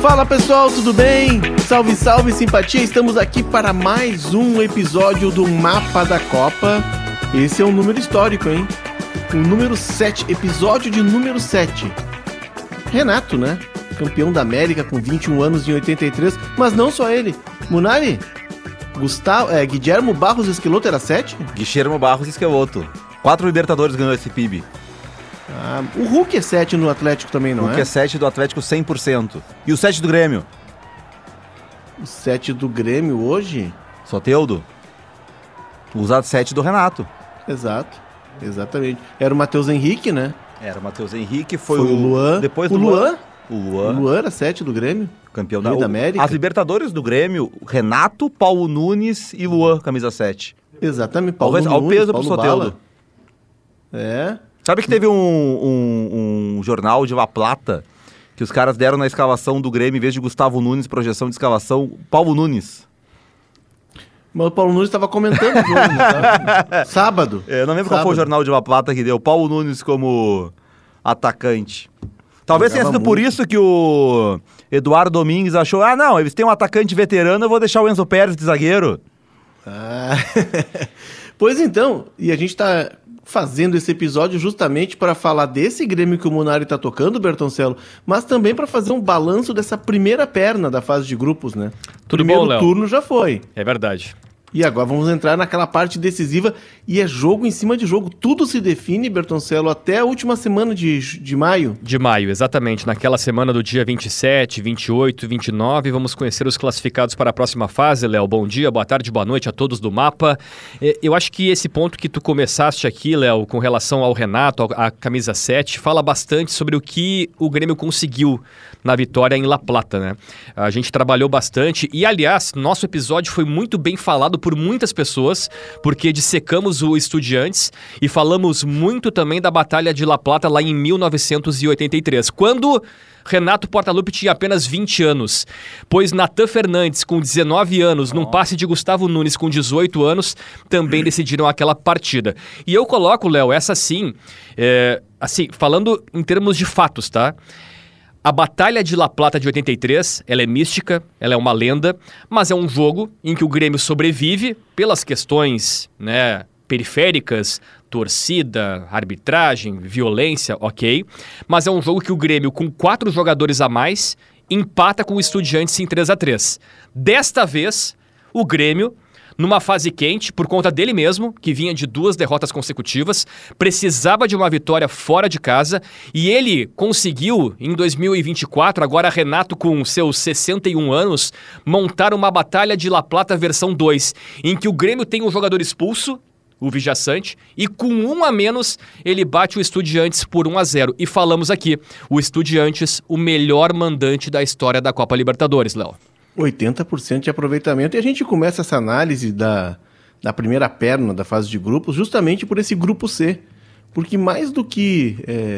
Fala pessoal, tudo bem? Salve, salve, simpatia! Estamos aqui para mais um episódio do Mapa da Copa. Esse é um número histórico, hein? O número 7, episódio de número 7. Renato, né? Campeão da América com 21 anos em 83, mas não só ele. Munari, Guilhermo Barros Esqueloto era 7? Guilhermo Barros Esqueloto. 4 Libertadores ganhou esse PIB. O Hulk é 7 no Atlético também, não é? O Hulk é 7 do Atlético 100%. E o 7 do Grêmio? O 7 do Grêmio hoje? Soteldo. O 7 do Renato. Exato, exatamente. Era o Matheus Henrique, né? Era o Matheus Henrique, foi o Luan. Depois o do Luan. O Luan. O Luan era 7 do Grêmio. Campeão da América. As Libertadores do Grêmio, Renato, Paulo Nunes e Luan, camisa 7. Exatamente, Paulo Nunes, ao peso Paulo pro Soteldo. É. Sabe que teve um jornal de La Plata que os caras deram na escalação do Grêmio, em vez de Gustavo Nunes, projeção de escalação, Paulo Nunes. Mas o Paulo Nunes estava comentando o jogo, tá? Sábado. Eu não lembro qual foi o jornal de La Plata que deu Paulo Nunes como atacante. Talvez tenha sido por isso que o Eduardo Domingues achou, não, eles têm um atacante veterano, eu vou deixar o Enzo Pérez de zagueiro. Pois então, e a gente tá fazendo esse episódio justamente para falar desse Grêmio que o Munari tá tocando, Bertoncello, mas também para fazer um balanço dessa primeira perna da fase de grupos, né? Tudo bom, Léo? Primeiro turno já foi. É verdade. E agora vamos entrar naquela parte decisiva e é jogo em cima de jogo. Tudo se define, Bertoncello, até a última semana de maio. De maio, exatamente. Naquela semana do dia 27, 28, 29, vamos conhecer os classificados para a próxima fase, Léo. Bom dia, boa tarde, boa noite a todos do Mapa. Eu acho que esse ponto que tu começaste aqui, Léo, com relação ao Renato, à camisa 7, fala bastante sobre o que o Grêmio conseguiu na vitória em La Plata, né? A gente trabalhou bastante e, aliás, nosso episódio foi muito bem falado por muitas pessoas, porque dissecamos o Estudiantes e falamos muito também da Batalha de La Plata lá em 1983, quando Renato Portaluppi tinha apenas 20 anos, pois Natan Fernandes, com 19 anos, num passe de Gustavo Nunes com 18 anos, também decidiram aquela partida. E eu coloco, Léo, essa sim, falando em termos de fatos, tá? A Batalha de La Plata de 83, ela é mística, ela é uma lenda, mas é um jogo em que o Grêmio sobrevive pelas questões, né, periféricas, torcida, arbitragem, violência, ok. Mas é um jogo que o Grêmio, com 4 jogadores a mais, empata com o Estudiantes em 3-3. Desta vez, o Grêmio, numa fase quente, por conta dele mesmo, que vinha de 2 derrotas consecutivas, precisava de uma vitória fora de casa, e ele conseguiu, em 2024, agora Renato com seus 61 anos, montar uma Batalha de La Plata versão 2, em que o Grêmio tem um jogador expulso, o Vijaçante, e com 1 a menos, ele bate o Estudiantes por 1-0. E falamos aqui, o Estudiantes, o melhor mandante da história da Copa Libertadores, Léo. 80% de aproveitamento. E a gente começa essa análise da primeira perna da fase de grupos justamente por esse grupo C. Porque mais do que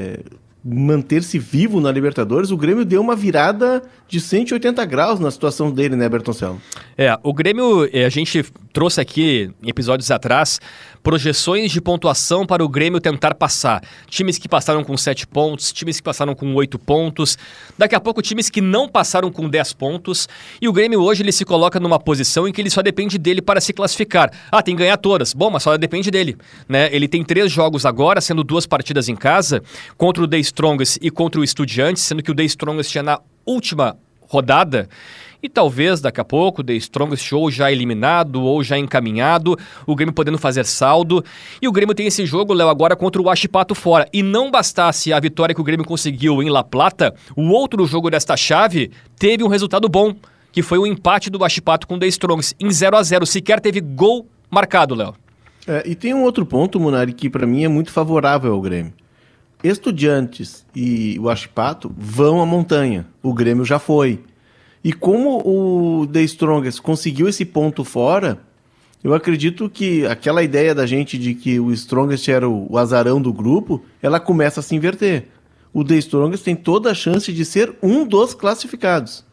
manter-se vivo na Libertadores, o Grêmio deu uma virada de 180 graus na situação dele, né, Bertoncello? O Grêmio, a gente trouxe aqui, em episódios atrás, projeções de pontuação para o Grêmio tentar passar. Times que passaram com 7 pontos, times que passaram com 8 pontos, daqui a pouco times que não passaram com 10 pontos, e o Grêmio hoje ele se coloca numa posição em que ele só depende dele para se classificar. Tem que ganhar todas. Bom, mas só depende dele, né? Ele tem 3 jogos agora, sendo 2 partidas em casa, contra o The Strongest e contra o Estudiantes, sendo que o The Strongest é na última rodada, e talvez daqui a pouco The Strongest ou já eliminado ou já encaminhado, o Grêmio podendo fazer saldo, e o Grêmio tem esse jogo, Léo, agora contra o Huachipato fora, e não bastasse a vitória que o Grêmio conseguiu em La Plata, o outro jogo desta chave teve um resultado bom, que foi o empate do Huachipato com o The Strongest em 0-0, sequer teve gol marcado, Léo. E tem um outro ponto, Munari, que para mim é muito favorável ao Grêmio. Estudiantes e o Huachipato vão à montanha. O Grêmio já foi. E como o The Strongest conseguiu esse ponto fora, eu acredito que aquela ideia da gente de que o Strongest era o azarão do grupo, ela começa a se inverter. O The Strongest tem toda a chance de ser um dos classificados.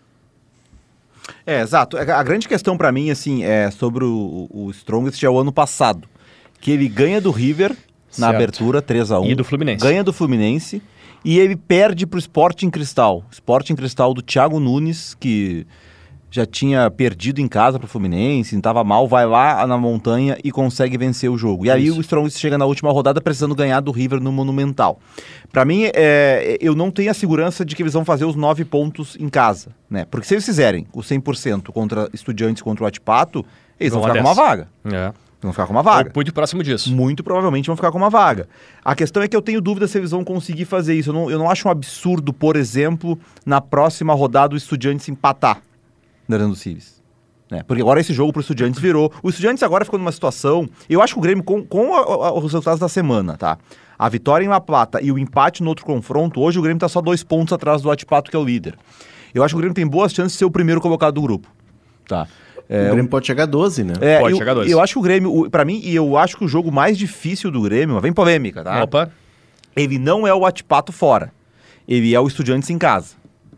Exato. A grande questão para mim, assim, é sobre o Strongest é o ano passado, que ele ganha do River na abertura 3-1. E do Fluminense. Ganha do Fluminense E ele perde pro Sporting Cristal. Sporting Cristal do Thiago Nunes, que já tinha perdido em casa pro Fluminense, estava mal, vai lá na montanha e consegue vencer o jogo. E aí o Strongest chega na última rodada precisando ganhar do River no Monumental. Para mim, eu não tenho a segurança de que eles vão fazer os 9 pontos em casa, né? Porque se eles fizerem o 100% contra Estudiantes, contra o Atipato, eles vão ficar com uma vaga. Vão ficar com uma vaga. Muito próximo disso. Muito provavelmente vão ficar com uma vaga. A questão é que eu tenho dúvida se eles vão conseguir fazer isso. Eu não acho um absurdo, por exemplo, na próxima rodada o Estudiantes empatar na Arena do Civis. Né? Porque agora esse jogo pro Estudiantes virou... O Estudiantes agora ficou numa situação... Eu acho que o Grêmio, com os resultados da semana, tá? A vitória em La Plata e o empate no outro confronto, hoje o Grêmio tá só 2 pontos atrás do Atipato, que é o líder. Eu acho que o Grêmio tem boas chances de ser o primeiro colocado do grupo. Tá? O Grêmio pode chegar a 12, né? Pode chegar a 12. Eu acho que o Grêmio, pra mim, e eu acho que o jogo mais difícil do Grêmio, vem polêmica, tá? Opa. Ele não é o Atipato fora. Ele é o Estudiantes em casa.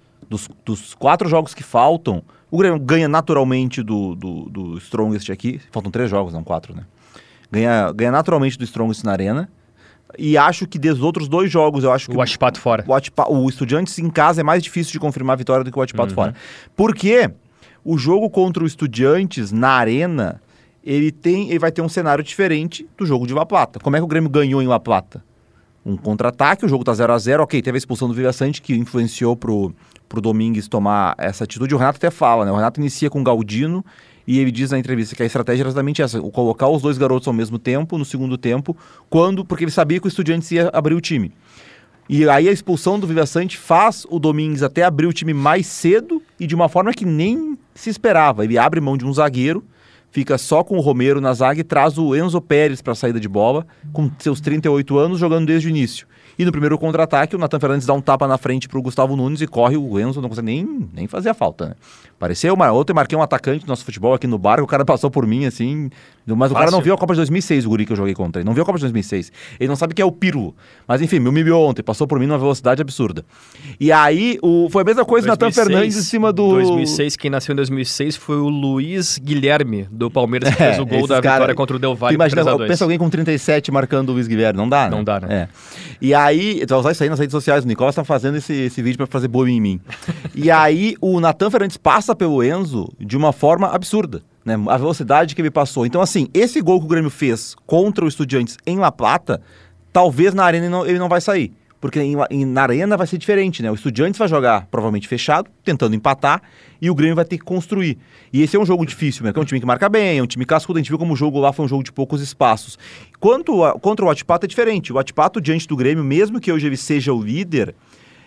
Dos 4 jogos que faltam, o Grêmio ganha naturalmente do Strongest aqui. Faltam 3 jogos, não 4, né? Ganha naturalmente do Strongest na Arena. E acho que dos outros 2 jogos, eu acho que... O Atipato fora. O Estudiantes em casa é mais difícil de confirmar a vitória do que o Atipato fora. Por quê? O jogo contra o Estudiantes na Arena, ele vai ter um cenário diferente do jogo de La Plata. Como é que o Grêmio ganhou em La Plata? Um contra-ataque, o jogo tá 0-0, ok, teve a expulsão do Villaçante que influenciou pro Domingues tomar essa atitude. O Renato até fala, né? O Renato inicia com o Galdino e ele diz na entrevista que a estratégia era exatamente essa, colocar os 2 garotos ao mesmo tempo, no segundo tempo, porque ele sabia que o Estudiantes ia abrir o time. E aí a expulsão do Villaçante faz o Domingues até abrir o time mais cedo e de uma forma que nem se esperava. Ele abre mão de um zagueiro, fica só com o Romero na zaga e traz o Enzo Pérez para a saída de bola, com seus 38 anos, jogando desde o início. E no primeiro contra-ataque, o Nathan Fernandes dá um tapa na frente pro Gustavo Nunes e corre, o Enzo não consegue nem fazer a falta, né? Pareceu ontem marquei um atacante do nosso futebol aqui no bar, o cara passou por mim, assim... Mas o cara não viu a Copa de 2006, o guri que eu joguei contra ele. Não viu a Copa de 2006. Ele não sabe o que é o Pirlo. Mas enfim, me humilhou ontem, passou por mim numa velocidade absurda. E aí, foi a mesma coisa, Nathan Fernandes em cima do... 2006, quem nasceu em 2006 foi o Luiz Guilherme, do Palmeiras, que fez o gol da vitória contra o Del Valle. Imagina, pensa alguém com 37 marcando o Luiz Guilherme, não dá, né? Não dá, né? E aí, tu vai usar isso aí nas redes sociais, o Nicolas tá fazendo esse vídeo pra fazer bullying em mim. E aí, o Nathan Fernandes passa pelo Enzo de uma forma absurda, né? A velocidade que ele passou. Então, assim, esse gol que o Grêmio fez contra o Estudiantes em La Plata, talvez na Arena ele não vai sair. Porque na Arena vai ser diferente, né? O Estudiantes vai jogar provavelmente fechado, tentando empatar, e o Grêmio vai ter que construir. E esse é um jogo difícil, né? É um time que marca bem, é um time cascudo. A gente viu como o jogo lá foi um jogo de poucos espaços. Contra o Atipato é diferente. O Atipato, diante do Grêmio, mesmo que hoje ele seja o líder,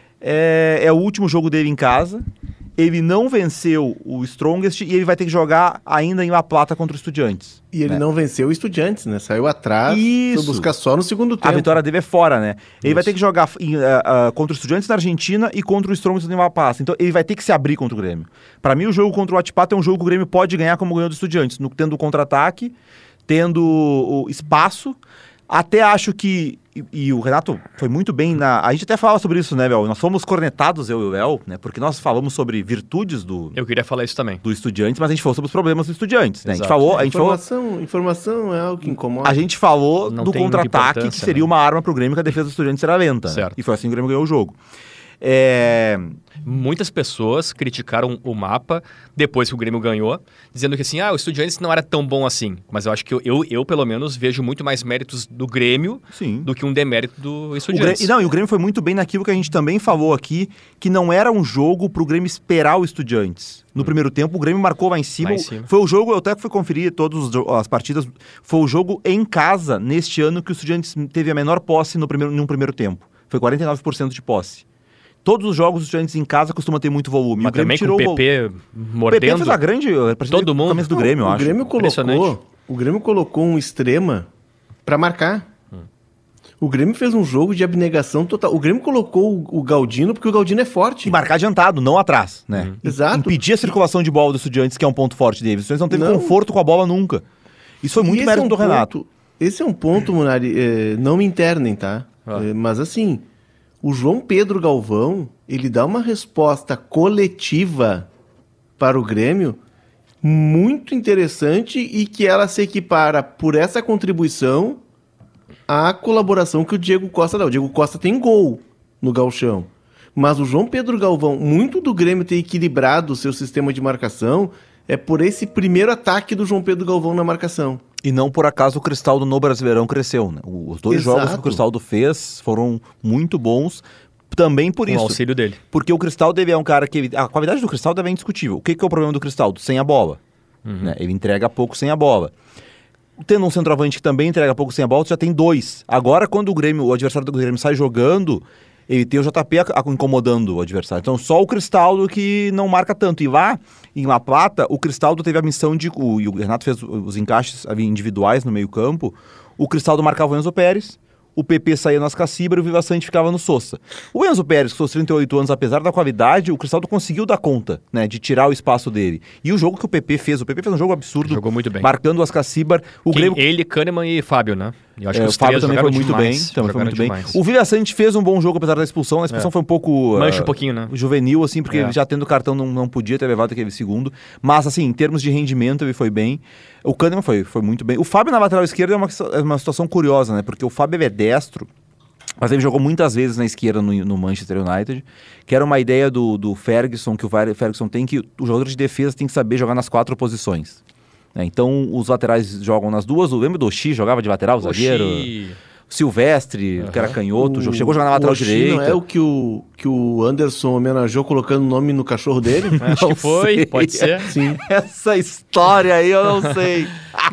é o último jogo dele em casa. Ele não venceu o Strongest e ele vai ter que jogar ainda em La Plata contra o Estudiantes. E ele não venceu o Estudiantes, né? Saiu atrás, foi buscar só no segundo tempo. A vitória dele é fora, né? Ele vai ter que jogar contra o Estudiantes na Argentina e contra o Strongest em La Paz. Então ele vai ter que se abrir contra o Grêmio. Para mim, o jogo contra o Atipato é um jogo que o Grêmio pode ganhar como ganhou do Estudiantes, tendo o contra-ataque, tendo o espaço. Até acho que... E o Renato foi muito bem A gente até fala sobre isso, né, Bel? Nós fomos cornetados, eu e o El, né? Porque nós falamos sobre virtudes Eu queria falar isso também. do Estudiantes, mas a gente falou sobre os problemas do Estudiantes, né? Informação é algo que incomoda. A gente falou Não do tem muita contra-ataque, que importância, seria né? uma arma pro Grêmio, que a defesa do Estudiantes era lenta. Certo. Né? E foi assim que o Grêmio ganhou o jogo. Muitas pessoas criticaram o mapa depois que o Grêmio ganhou, dizendo que assim, o Estudiantes não era tão bom assim. Mas eu acho que eu pelo menos, vejo muito mais méritos do Grêmio do que um demérito do Estudiantes. E o Grêmio foi muito bem naquilo que a gente também falou aqui, que não era um jogo pro Grêmio esperar o Estudiantes. No primeiro tempo, o Grêmio marcou lá em cima. Foi o jogo, eu até fui conferir todas as partidas, foi o jogo em casa, neste ano, que o Estudiantes teve a menor posse num primeiro tempo. Foi 49% de posse. Todos os jogos dos Estudiantes em casa costumam ter muito volume. Mas o Grêmio também tirou com o PP mordendo. O PP fez a grande... Todo mundo. Camisa do Grêmio, eu acho. O Grêmio colocou um extrema pra marcar. O Grêmio fez um jogo de abnegação total. O Grêmio colocou o Galdino porque o Galdino é forte. E marcar adiantado, não atrás, né? Exato. Impedir a circulação de bola dos Estudiantes, que é um ponto forte deles. Os Estudiantes não teve conforto com a bola nunca. Isso foi muito mérito do Renato. Esse é um ponto, Munari, não me internem, tá? Mas assim, o João Pedro Galvão, ele dá uma resposta coletiva para o Grêmio muito interessante e que ela se equipara por essa contribuição à colaboração que o Diego Costa dá. O Diego Costa tem gol, no gauchão. Mas o João Pedro Galvão, muito do Grêmio ter equilibrado o seu sistema de marcação é por esse primeiro ataque do João Pedro Galvão na marcação. E não por acaso o Cristaldo no Brasileirão cresceu, né? Os 2 jogos que o Cristaldo fez foram muito bons, também por isso. O auxílio dele. Porque o Cristaldo é um cara que... A qualidade do Cristaldo é indiscutível. O que é o problema do Cristaldo? Sem a bola. Né? Ele entrega pouco sem a bola. Tendo um centroavante que também entrega pouco sem a bola, tu já tem 2. Agora, quando o adversário do Grêmio sai jogando, ele tem o JP incomodando o adversário. Então, só o Cristaldo que não marca tanto. E lá, em La Plata, o Cristaldo teve a missão de... E o Renato fez os encaixes individuais no meio campo. O Cristaldo marcava o Enzo Pérez, o PP saía nas Cacibar e o Viva Sante ficava no Sousa. O Enzo Pérez, com seus 38 anos, apesar da qualidade, o Cristaldo conseguiu dar conta, né, de tirar o espaço dele. E o jogo que o PP fez um jogo absurdo. Jogou muito bem. Marcando as Cacibar. Ele, Kahneman e Fábio, né? Eu acho que o Fábio também foi muito bem. O Viva Sante fez um bom jogo, apesar da expulsão. A expulsão foi um pouco... Mancha um pouquinho, né? Juvenil, assim, porque ele já tendo cartão não podia ter levado aquele segundo. Mas, assim, em termos de rendimento, ele foi bem. O Kahneman foi muito bem. O Fábio na lateral esquerda é uma situação curiosa, né? Porque o Fábio é destro, mas ele jogou muitas vezes na esquerda no Manchester United, que era uma ideia do Ferguson, que o Ferguson tem, que o jogador de defesa tem que saber jogar nas 4 posições. Então, os laterais jogam nas 2. Lembra do Oxi, jogava de lateral, zagueiro? Silvestre, que era canhoto, chegou a jogar na lateral direita. Não é o que o Anderson homenageou colocando o nome no cachorro dele? Acho que foi, pode ser. Sim. Essa história aí eu não sei.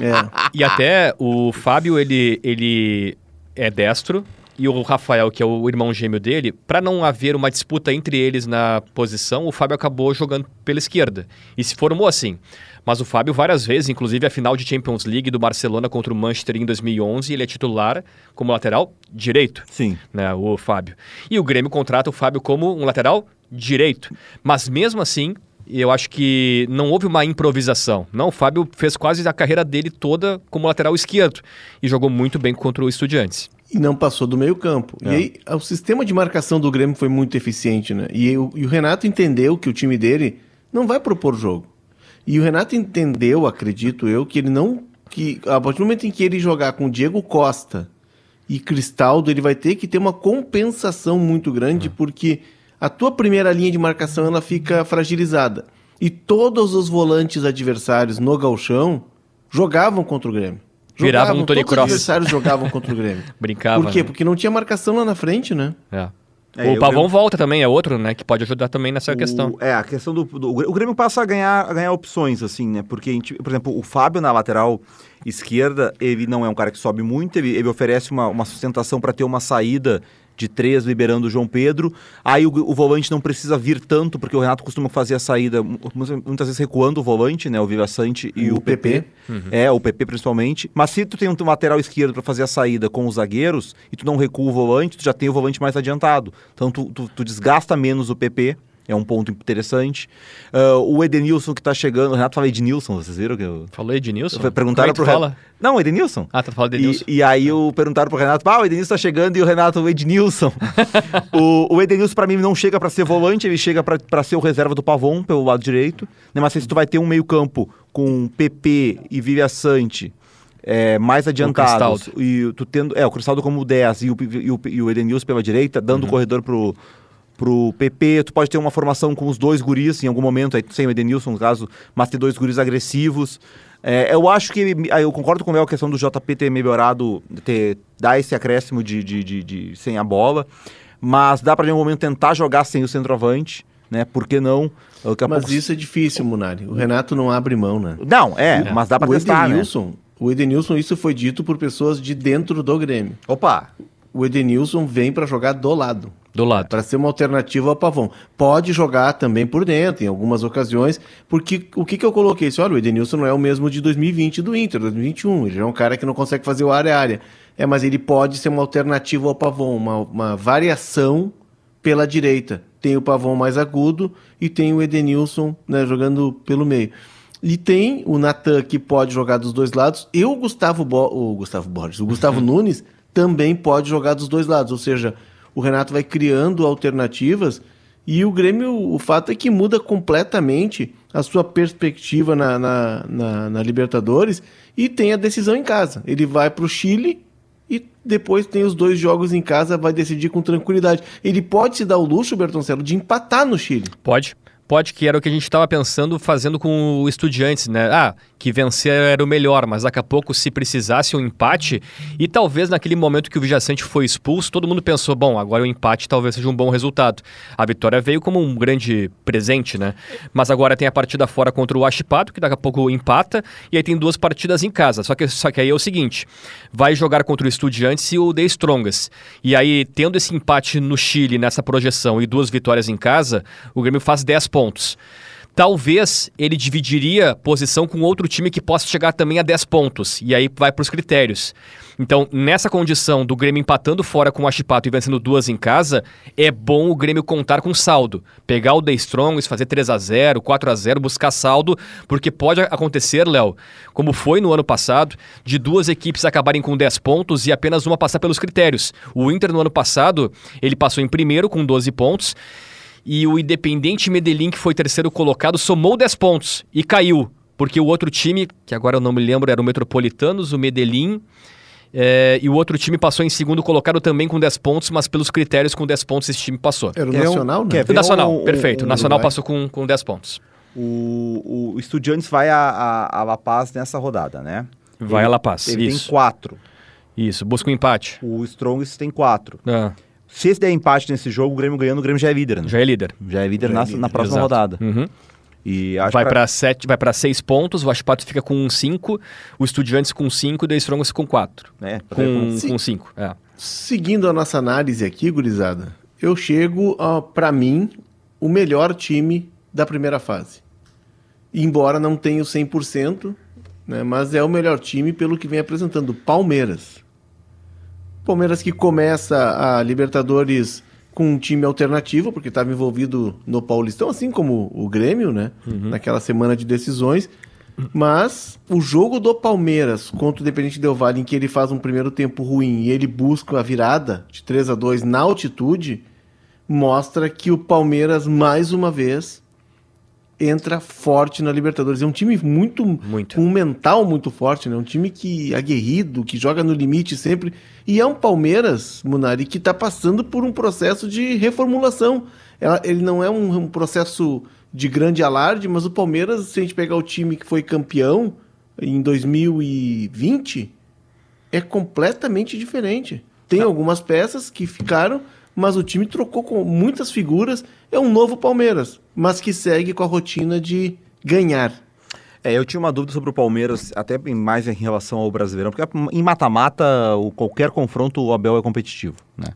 E até o Fábio, ele é destro, e o Rafael, que é o irmão gêmeo dele, para não haver uma disputa entre eles na posição, o Fábio acabou jogando pela esquerda. E se formou assim. Mas o Fábio várias vezes, inclusive a final de Champions League do Barcelona contra o Manchester em 2011, ele é titular como lateral direito. Sim. Né, o Fábio. E o Grêmio contrata o Fábio como um lateral direito. Mas mesmo assim, eu acho que não houve uma improvisação. Não, o Fábio fez quase a carreira dele toda como lateral esquerdo e jogou muito bem contra o Estudiantes. E não passou do meio campo. E aí, o sistema de marcação do Grêmio foi muito eficiente, né? E o Renato entendeu que o time dele não vai propor jogo. E o Renato entendeu, acredito eu, que ele não... que a partir do momento em que ele jogar com Diego Costa e Cristaldo, ele vai ter que ter uma compensação muito grande, porque a tua primeira linha de marcação ela fica fragilizada. E todos os volantes adversários no gauchão jogavam contra o Grêmio. Viravam um Tony Cross. Todos os adversários jogavam contra o Grêmio. Brincava. Por quê? Né? Porque não tinha marcação lá na frente, né? O Pavão volta também, é outro, né? Que pode ajudar também nessa questão. A questão o Grêmio passa a ganhar opções, assim, né? Porque, por exemplo, o Fábio na lateral esquerda, ele não é um cara que sobe muito, ele oferece uma sustentação para ter uma saída de 3, liberando o João Pedro. Aí o volante não precisa vir tanto, porque o Renato costuma fazer a saída, muitas vezes recuando o volante, né? O Viva Sante e o PP. O PP principalmente. Mas se tu tem um lateral esquerdo para fazer a saída com os zagueiros, e tu não recua o volante, tu já tem o volante mais adiantado. Então tu desgasta menos o PP. É um ponto interessante. O Edenilson que tá chegando... O Renato fala Edenilson, vocês viram? Que eu... Falou Edenilson? Perguntaram pro Renato. Não, Edenilson. Ah, tá falando Edenilson. E aí perguntaram pro Renato, o Edenilson tá chegando, e o Renato, o Edenilson. o Edenilson pra mim não chega pra ser volante, ele chega pra ser o reserva do Pavon, pelo lado direito. Né? Mas se tu vai ter um meio campo com PP e Viva Sante... mais adiantados, e tu tendo o Cristaldo como 10 e o Edenilson pela direita, dando corredor pro PP, tu pode ter uma formação com os 2 guris em algum momento, aí sem o Edenilson no caso, mas ter 2 guris agressivos. Eu acho que, eu concordo com a questão do JP ter melhorado, dar esse acréscimo de sem a bola, mas dá pra em algum momento tentar jogar sem o centroavante, né? Por que não? Mas isso é difícil, Munari. O Renato não abre mão, né? Não, mas dá pra testar, Edenilson, né? O Edenilson, isso foi dito por pessoas de dentro do Grêmio. Opa! O Edenilson vem para jogar do lado. Do lado. Para ser uma alternativa ao Pavão. Pode jogar também por dentro, em algumas ocasiões, porque o que eu coloquei? Olha, o Edenilson não é o mesmo de 2020 do Inter, 2021. Ele é um cara que não consegue fazer o área a área. Mas ele pode ser uma alternativa ao Pavão, uma variação pela direita. Tem o Pavão mais agudo e tem o Edenilson, né, jogando pelo meio. E tem o Natan, que pode jogar dos dois lados, e o Gustavo Nunes também pode jogar dos dois lados. Ou seja, o Renato vai criando alternativas, e o Grêmio, o fato é que muda completamente a sua perspectiva na Libertadores, e tem a decisão em casa. Ele vai para o Chile e depois tem os 2 jogos em casa, vai decidir com tranquilidade. Ele pode se dar o luxo, Bertoncello, de empatar no Chile. Pode, que era o que a gente estava pensando fazendo com o Estudiantes, né? Que vencer era o melhor, mas daqui a pouco, se precisasse um empate, e talvez naquele momento que o Villasanti foi expulso, todo mundo pensou, bom, agora o empate talvez seja um bom resultado. A vitória veio como um grande presente, né? Mas agora tem a partida fora contra o Huachipato, que daqui a pouco empata, e aí tem 2 partidas em casa. Só que aí é o seguinte, vai jogar contra o Estudiantes e o The Strongest. E aí, tendo esse empate no Chile, nessa projeção, e 2 vitórias em casa, o Grêmio faz 10 pontos. Talvez ele dividiria posição com outro time que possa chegar também a 10 pontos. E aí vai para os critérios. Então, nessa condição do Grêmio empatando fora com o Huachipato e vencendo 2 em casa, é bom o Grêmio contar com saldo. Pegar o The Strongest, fazer 3-0, 4-0, buscar saldo, porque pode acontecer, Léo, como foi no ano passado, de 2 equipes acabarem com 10 pontos e apenas uma passar pelos critérios. O Inter, no ano passado, ele passou em primeiro com 12 pontos, e o Independiente Medellín, que foi terceiro colocado, somou 10 pontos e caiu, porque o outro time, que agora eu não me lembro, era o Metropolitanos, o Medellín, e o outro time passou em segundo colocado também com 10 pontos, mas pelos critérios com 10 pontos esse time passou. Era o Nacional, né? O Nacional, perfeito. O Nacional passou com 10 pontos. O Estudiantes vai a La Paz nessa rodada, né? Vai a La Paz, ele isso. Tem 4. Isso, busca um empate. O Strongest tem 4. Ah. Se esse der empate nesse jogo, o Grêmio ganhando, o Grêmio já é líder, né? Já é líder. Já é líder na próxima Exato. rodada. Uhum. E acho vai para 6 pontos, o Huachipato fica com 5, o Estudiantes com 5 e o The Strongest com 4. Com 5. Seguindo a nossa análise aqui, gurizada, eu chego, para mim, o melhor time da primeira fase. Embora não tenha o 100%, né, mas é o melhor time pelo que vem apresentando. Palmeiras. Palmeiras que começa a Libertadores com um time alternativo, porque estava envolvido no Paulistão, assim como o Grêmio, né? Uhum. Naquela semana de decisões. Mas o jogo do Palmeiras contra o Independiente Del Valle, em que ele faz um primeiro tempo ruim e ele busca a virada de 3-2 na altitude, mostra que o Palmeiras, mais uma vez, entra forte na Libertadores. É um time muito. Com um mental muito forte, né? Um time que aguerrido, que joga no limite sempre. E é um Palmeiras, Munari, que está passando por um processo de reformulação. Ele não é um processo de grande alarde, mas o Palmeiras, se a gente pegar o time que foi campeão em 2020, é completamente diferente. Tem algumas peças que ficaram, mas o time trocou com muitas figuras. É um novo Palmeiras, mas que segue com a rotina de ganhar. Eu tinha uma dúvida sobre o Palmeiras, até mais em relação ao Brasileirão, porque em mata-mata, qualquer confronto, o Abel é competitivo, né?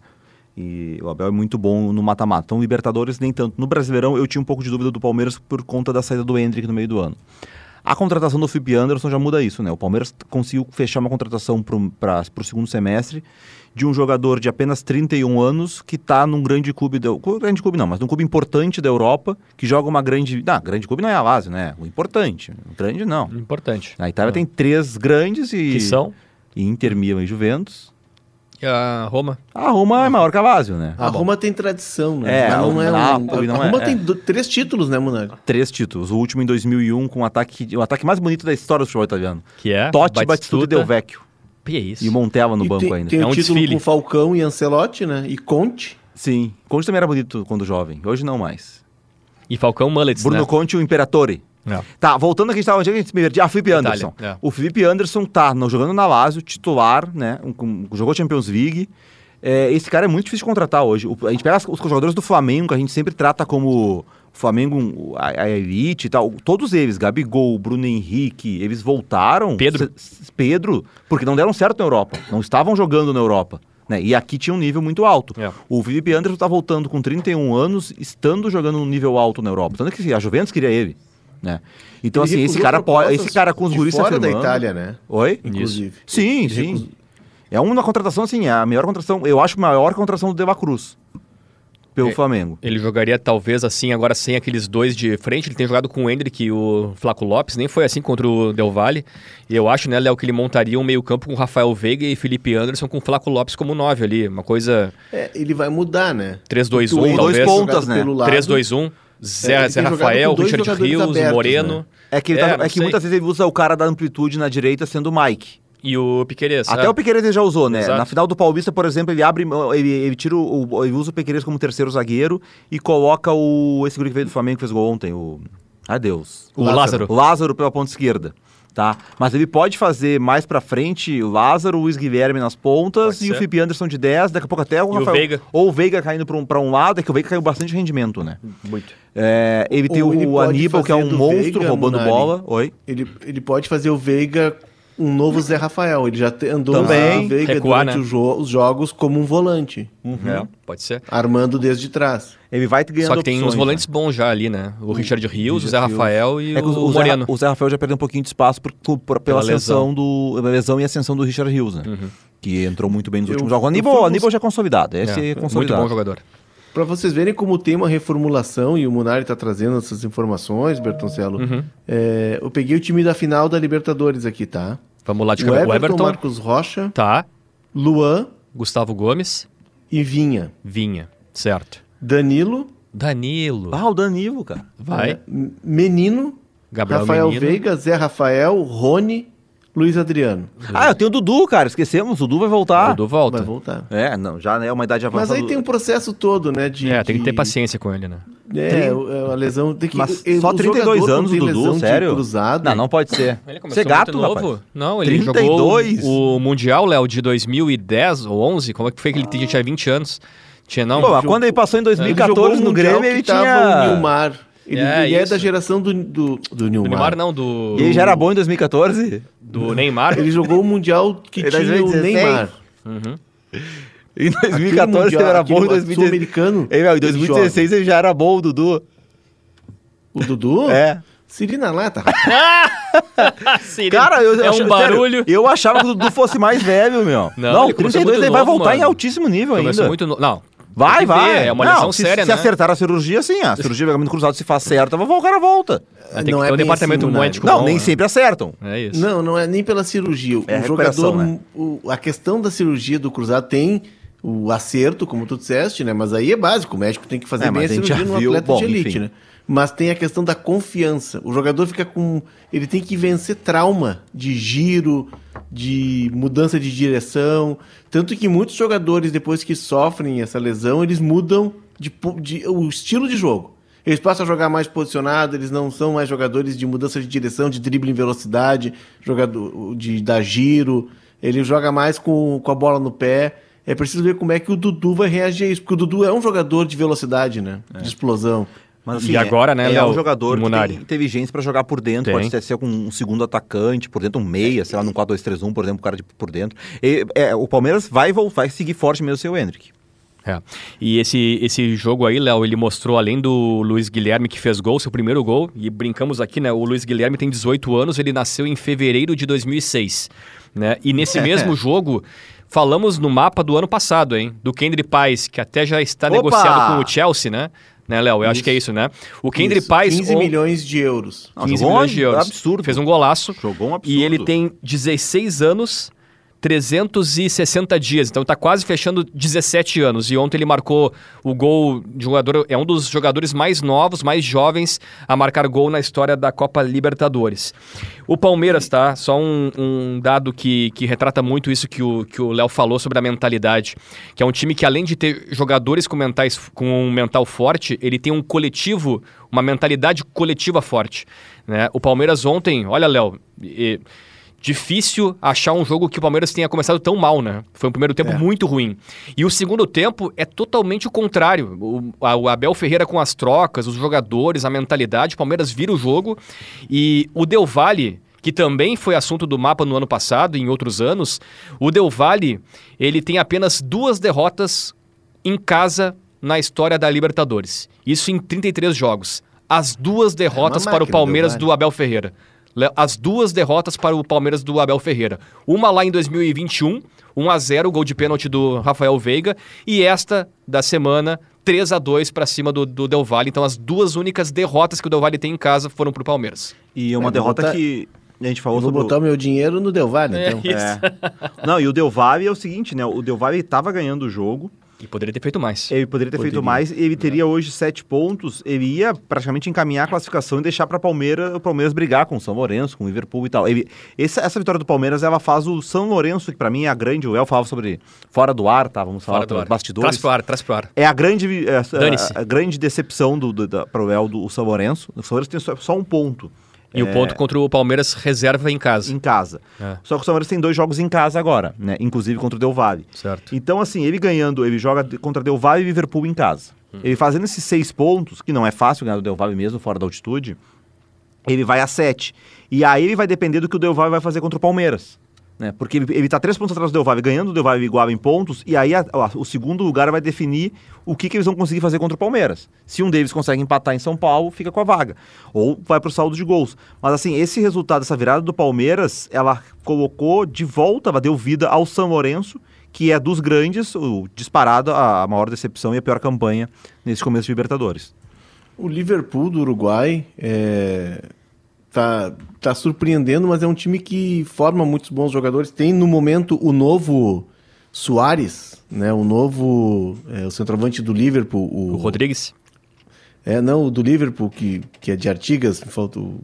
E o Abel é muito bom no mata-mata. Então, Libertadores, nem tanto. No Brasileirão, eu tinha um pouco de dúvida do Palmeiras por conta da saída do Endrick no meio do ano. A contratação do Felipe Anderson já muda isso, né? O Palmeiras conseguiu fechar uma contratação para o segundo semestre de um jogador de apenas 31 anos que está num grande clube, grande clube não, mas num clube importante da Europa, que joga uma grande... Não, grande clube não é a Lazio, né? O importante. O grande não. Importante. A Itália tem 3 grandes e... Que são? Inter, Milan e Juventus. E a Roma? A Roma é maior que a Lazio, né? A Roma tem tradição, né? Mas não é a Roma tem 3 títulos, né, Munari? 3 títulos. O último em 2001 com o ataque mais bonito da história do futebol italiano. Que é? Totti, Batistuta e Del Vecchio. Que é isso? E Montella no banco ainda. Tem um título com Falcão e Ancelotti, né? E Conte. Sim. Conte também era bonito quando jovem. Hoje não mais. E Falcão Mullets, Bruno Conte e o Imperatore. Não. Tá, voltando aqui, a gente me perdi. Felipe Anderson. O Felipe Anderson tá jogando na Lazio, titular, né? Jogou Champions League. Esse cara é muito difícil de contratar hoje. A gente pega os jogadores do Flamengo, que a gente sempre trata como Flamengo, a elite e tal. Todos eles, Gabigol, Bruno Henrique, eles voltaram. Pedro, porque não deram certo na Europa. Não estavam jogando na Europa. Né? E aqui tinha um nível muito alto. O Felipe Anderson tá voltando com 31 anos, estando jogando num nível alto na Europa. Tanto que a Juventus queria ele. Né? Então, assim, esse cara com os guris fora da Itália, né? Oi? Inclusive. Sim. É uma contratação, assim, é a melhor contratação, eu acho a maior contratação do De La Cruz pelo Flamengo. Ele jogaria talvez assim, agora sem aqueles 2 de frente. Ele tem jogado com o Endrick e o Flaco Lopes, nem foi assim contra o Del Valle. E eu acho, né, Léo, que ele montaria um meio campo com Rafael Veiga e Felipe Anderson com o Flaco Lopes como 9 ali, uma coisa... ele vai mudar, né? 3-2-1 talvez. 2 pontas, né? 3-2-1. Zé Rafael, Richard Rios, abertos, Moreno. Né? É que muitas vezes ele usa o cara da amplitude na direita sendo o Mike. E o Piquerez. Até o Piquerez ele já usou, né? Exato. Na final do Paulista, por exemplo, ele tira ele usa o Piquerez como terceiro zagueiro e coloca esse guri que veio do Flamengo que fez gol ontem, o Lázaro. Lázaro pela ponta esquerda, tá? Mas ele pode fazer mais pra frente o Lázaro, o Luiz Guilherme nas pontas Pode e ser. o Felipe Anderson de 10, daqui a pouco até o E o Rafael. Veiga. Ou o Veiga caindo pra um lado, é que o Veiga caiu bastante rendimento, né? Muito. Ele tem Ou ele o pode Aníbal, que é fazer um do monstro Veiga, roubando Munari. bola. Oi? Ele pode fazer o Veiga um novo Zé Rafael. Ele já andou Também. o Veiga Recuar, durante né? os jogos como um volante, Pode ser. armando desde trás. Ele vai ganhando Só que tem uns opções, volantes bons já ali, né? O Richard Rios, o Zé Rios. Rafael e É que o Moreno. O Zé Rafael já perdeu um pouquinho de espaço pela Pela lesão e ascensão do Richard Rios, né? Que entrou muito bem nos últimos jogos. O eu fui Aníbal já é consolidado. Esse é Muito consolidado. bom jogador. Para vocês verem como tem uma reformulação, e o Munari está trazendo essas informações, Bertoncello, eu peguei o time da final da Libertadores aqui, tá? Vamos lá de O cabeça. Everton, Marcos Rocha, Tá. Luan Gustavo Gomes. e Vinha. Vinha. Certo. Danilo, Danilo. Ah, o Danilo, cara. Vai. Menino, Gabriel Rafael Menino. Veiga, Zé Rafael, Rony, Luiz Adriano. Ah, eu tenho o Dudu, cara. Esquecemos. O Dudu vai voltar. Dudu volta. Vai voltar. Não, já é uma idade Mas avançada. aí tem um processo todo, né? Tem que ter paciência com ele, né? A lesão tem que. Mas o só 32 jogador, anos o quando tem Dudu, lesão de sério? cruzado, Não pode ser. Ele Você é gato, muito novo. rapaz. Não, ele 32? jogou o Mundial, Léo, de 2010 ou 11. Como é que foi que ele tinha 20 anos? Tinha não? Pô, mas quando ele passou em ele jogou 2014 o no Mundial Grêmio, que ele tava tinha... o Nilmar. Ele é isso. da geração do Nilmar. Do Neymar não, do... E ele já era bom em 2014? Do Neymar. Ele jogou o Mundial que Em tinha 2016? o Neymar. Em 2014 Mundial, ele era bom, em aquele 2016... sul-americano, Em ele 2016 ele já era bom, o Dudu. O Dudu? É. Siri na lata. Cara, é um barulho. Sério, eu achava que o Dudu fosse mais velho, meu. Não, ele começou 32 muito ele vai novo, voltar em mano. altíssimo nível Começou ainda. muito Não. Vai, Tem que vai. ver, é uma Não, lesão se, séria, se né? acertar a cirurgia, sim. A cirurgia de ligamento cruzado, se faz certo, o cara volta. Tem que Não ter é um bem departamento assim, Munari. médico Não, bom, nem né? sempre acertam. É isso. Não é nem pela cirurgia. É O recuperação, jogador, né? a questão da cirurgia do cruzado tem o acerto, como tu disseste, né? Mas aí é básico, o médico tem que fazer bem mas a a gente cirurgia já no viu, atleta bom, de elite, enfim. né? Mas tem a questão da confiança. O jogador fica com... Ele tem que vencer trauma de giro, de mudança de direção. Tanto que muitos jogadores, depois que sofrem essa lesão, eles mudam o estilo de jogo. Eles passam a jogar mais posicionado, eles não são mais jogadores de mudança de direção, de drible em velocidade, jogador de dar giro. Ele joga mais com a bola no pé. É preciso ver como é que o Dudu vai reagir a isso, porque o Dudu é um jogador de velocidade, né? De explosão. Mas, E agora, né, é Léo, um jogador que Munari? tem inteligência pra jogar por dentro, Tem. pode até ser com um segundo atacante, por dentro um meia, sei lá, num 4-2-3-1, por exemplo, o cara por dentro. O Palmeiras vai seguir forte mesmo sem o Endrick. É. E esse jogo aí, Léo, ele mostrou, além do Luiz Guilherme, que fez gol, seu primeiro gol, e brincamos aqui, né? O Luiz Guilherme tem 18 anos, ele nasceu em fevereiro de 2006, né? E nesse mesmo jogo, falamos no mapa do ano passado, hein? Do Kendry Paz, que até já está Opa! negociado com o Chelsea, né? Né, Léo? Eu acho que é isso, né? O Kendry Paz... 15 milhões de euros. 15 jogou milhões de euros. absurdo. Fez um golaço. Jogou um absurdo. E ele tem 16 anos, 360 dias. Então tá quase fechando 17 anos. E ontem ele marcou o gol de jogador... É um dos jogadores mais novos, mais jovens a marcar gol na história da Copa Libertadores. O Palmeiras, tá? Só um dado que retrata muito isso que o Léo falou sobre a mentalidade. Que é um time que, além de ter jogadores com um mental forte, ele tem um coletivo, uma mentalidade coletiva forte, né? O Palmeiras ontem, olha, Léo... Difícil achar um jogo que o Palmeiras tenha começado tão mal, né? Foi um primeiro tempo muito ruim. E o segundo tempo é totalmente o contrário. O Abel Ferreira com as trocas, os jogadores, a mentalidade, o Palmeiras vira o jogo. E o Del Valle, que também foi assunto do mapa no ano passado e em outros anos, o Del Valle, ele tem apenas 2 derrotas em casa na história da Libertadores. Isso em 33 jogos. As 2 derrotas para o máquina, Palmeiras Del Valle. do Abel Ferreira. As 2 derrotas para o Palmeiras do Abel Ferreira. Uma lá em 2021, 1-0, gol de pênalti do Rafael Veiga. E esta da semana, 3-2 para cima do Del Valle. Então as 2 únicas derrotas que o Del Valle tem em casa foram para o Palmeiras. E uma vou derrota botar- que a gente falou Eu vou sobre... botar o meu dinheiro no Del Valle, então. isso. Não, e o Del Valle é o seguinte, né? O Del Valle estava ganhando o jogo, E poderia ter feito mais. Ele poderia ter feito mais, ele teria hoje 7 pontos, ele ia praticamente encaminhar a classificação e deixar para o Palmeiras brigar com o São Lourenço, com o Liverpool e tal. Essa vitória do Palmeiras, ela faz o São Lourenço, que para mim é a grande, o El falava sobre fora do ar, tá? Vamos falar dos bastidores. Traz pro ar. É a grande decepção para o El do São Lourenço. O São Lourenço tem só um ponto. E o ponto contra o Palmeiras reserva em casa. Em casa. Só que o São Lourenço tem 2 jogos em casa agora, né? Inclusive contra o Del Valle. Certo. Então, assim, ele ganhando, ele joga contra o Del Valle e Liverpool em casa. Ele fazendo esses 6 pontos, que não é fácil ganhar do Del Valle mesmo, fora da altitude, ele vai a 7. E aí ele vai depender do que o Del Valle vai fazer contra o Palmeiras. Né? Porque ele tá 3 pontos atrás do Del Valle, ganhando o Del Valle igual em pontos, e aí o segundo lugar vai definir o que eles vão conseguir fazer contra o Palmeiras. Se um deles consegue empatar em São Paulo, fica com a vaga. Ou vai pro saldo de gols. Mas assim, esse resultado, essa virada do Palmeiras, ela colocou de volta, ela deu vida ao São Lourenço, que é dos grandes, disparado a maior decepção e a pior campanha nesse começo de Libertadores. O Liverpool do Uruguai tá surpreendendo, mas é um time que forma muitos bons jogadores. Tem no momento o novo Suárez, né? O novo o centroavante do Liverpool. O Rodrigues? Não, o do Liverpool, que é de Artigas, me faltou...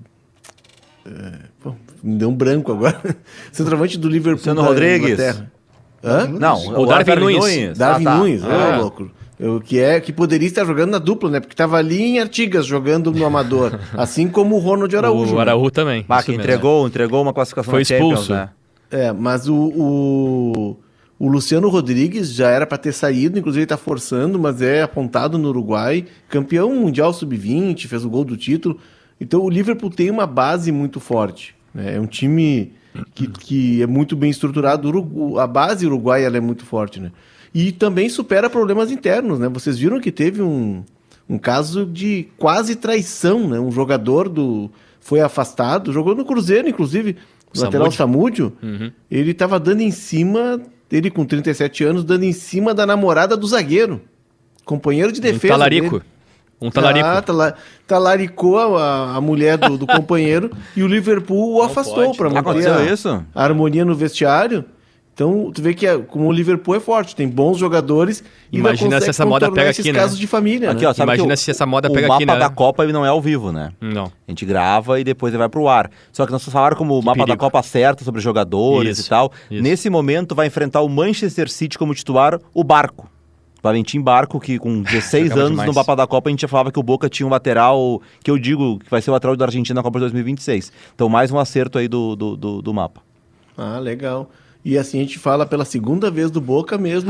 me deu um branco agora. Centroavante do Liverpool. Luciano Rodrigues? Hã? Não, o Darwin Nunes. Darwin Nunes, louco. Que poderia estar jogando na dupla, né? Porque estava ali em Artigas, jogando no Amador. Assim como o Ronald Araújo. O Araújo também. Que entregou uma classificação foi na expulso. Champions, né? Mas o Luciano Rodrigues já era para ter saído, inclusive ele está forçando, mas é apontado no Uruguai. Campeão mundial sub-20, fez o gol do título. Então o Liverpool tem uma base muito forte. Né? É um time que é muito bem estruturado. A base uruguaia ela é muito forte, né? E também supera problemas internos, né? Vocês viram que teve um caso de quase traição, né? Um jogador foi afastado, jogou no Cruzeiro, inclusive, o lateral Samúdio. Ele estava dando em cima, ele com 37 anos, dando em cima da namorada do zagueiro. Companheiro de defesa. Um talarico. Talaricou a mulher do companheiro e o Liverpool o afastou para manter a harmonia no vestiário. Então, tu vê que como o Liverpool é forte, tem bons jogadores e imagina se essa moda pega aqui, né? Casos de família, aqui, né? Ó, imagina se essa moda pega aqui, né? O mapa da Copa ele não é ao vivo, né? Não. A gente grava e depois ele vai pro ar. Só que nós falaram como o mapa da Copa certo sobre jogadores e tal. Nesse momento vai enfrentar o Manchester City como titular, o Barco. Valentim Barco, que com 16 anos demais. No mapa da Copa a gente já falava que o Boca tinha um lateral, que eu digo que vai ser o lateral da Argentina na Copa de 2026. Então mais um acerto aí do mapa. Ah, legal. E assim a gente fala pela segunda vez do Boca mesmo.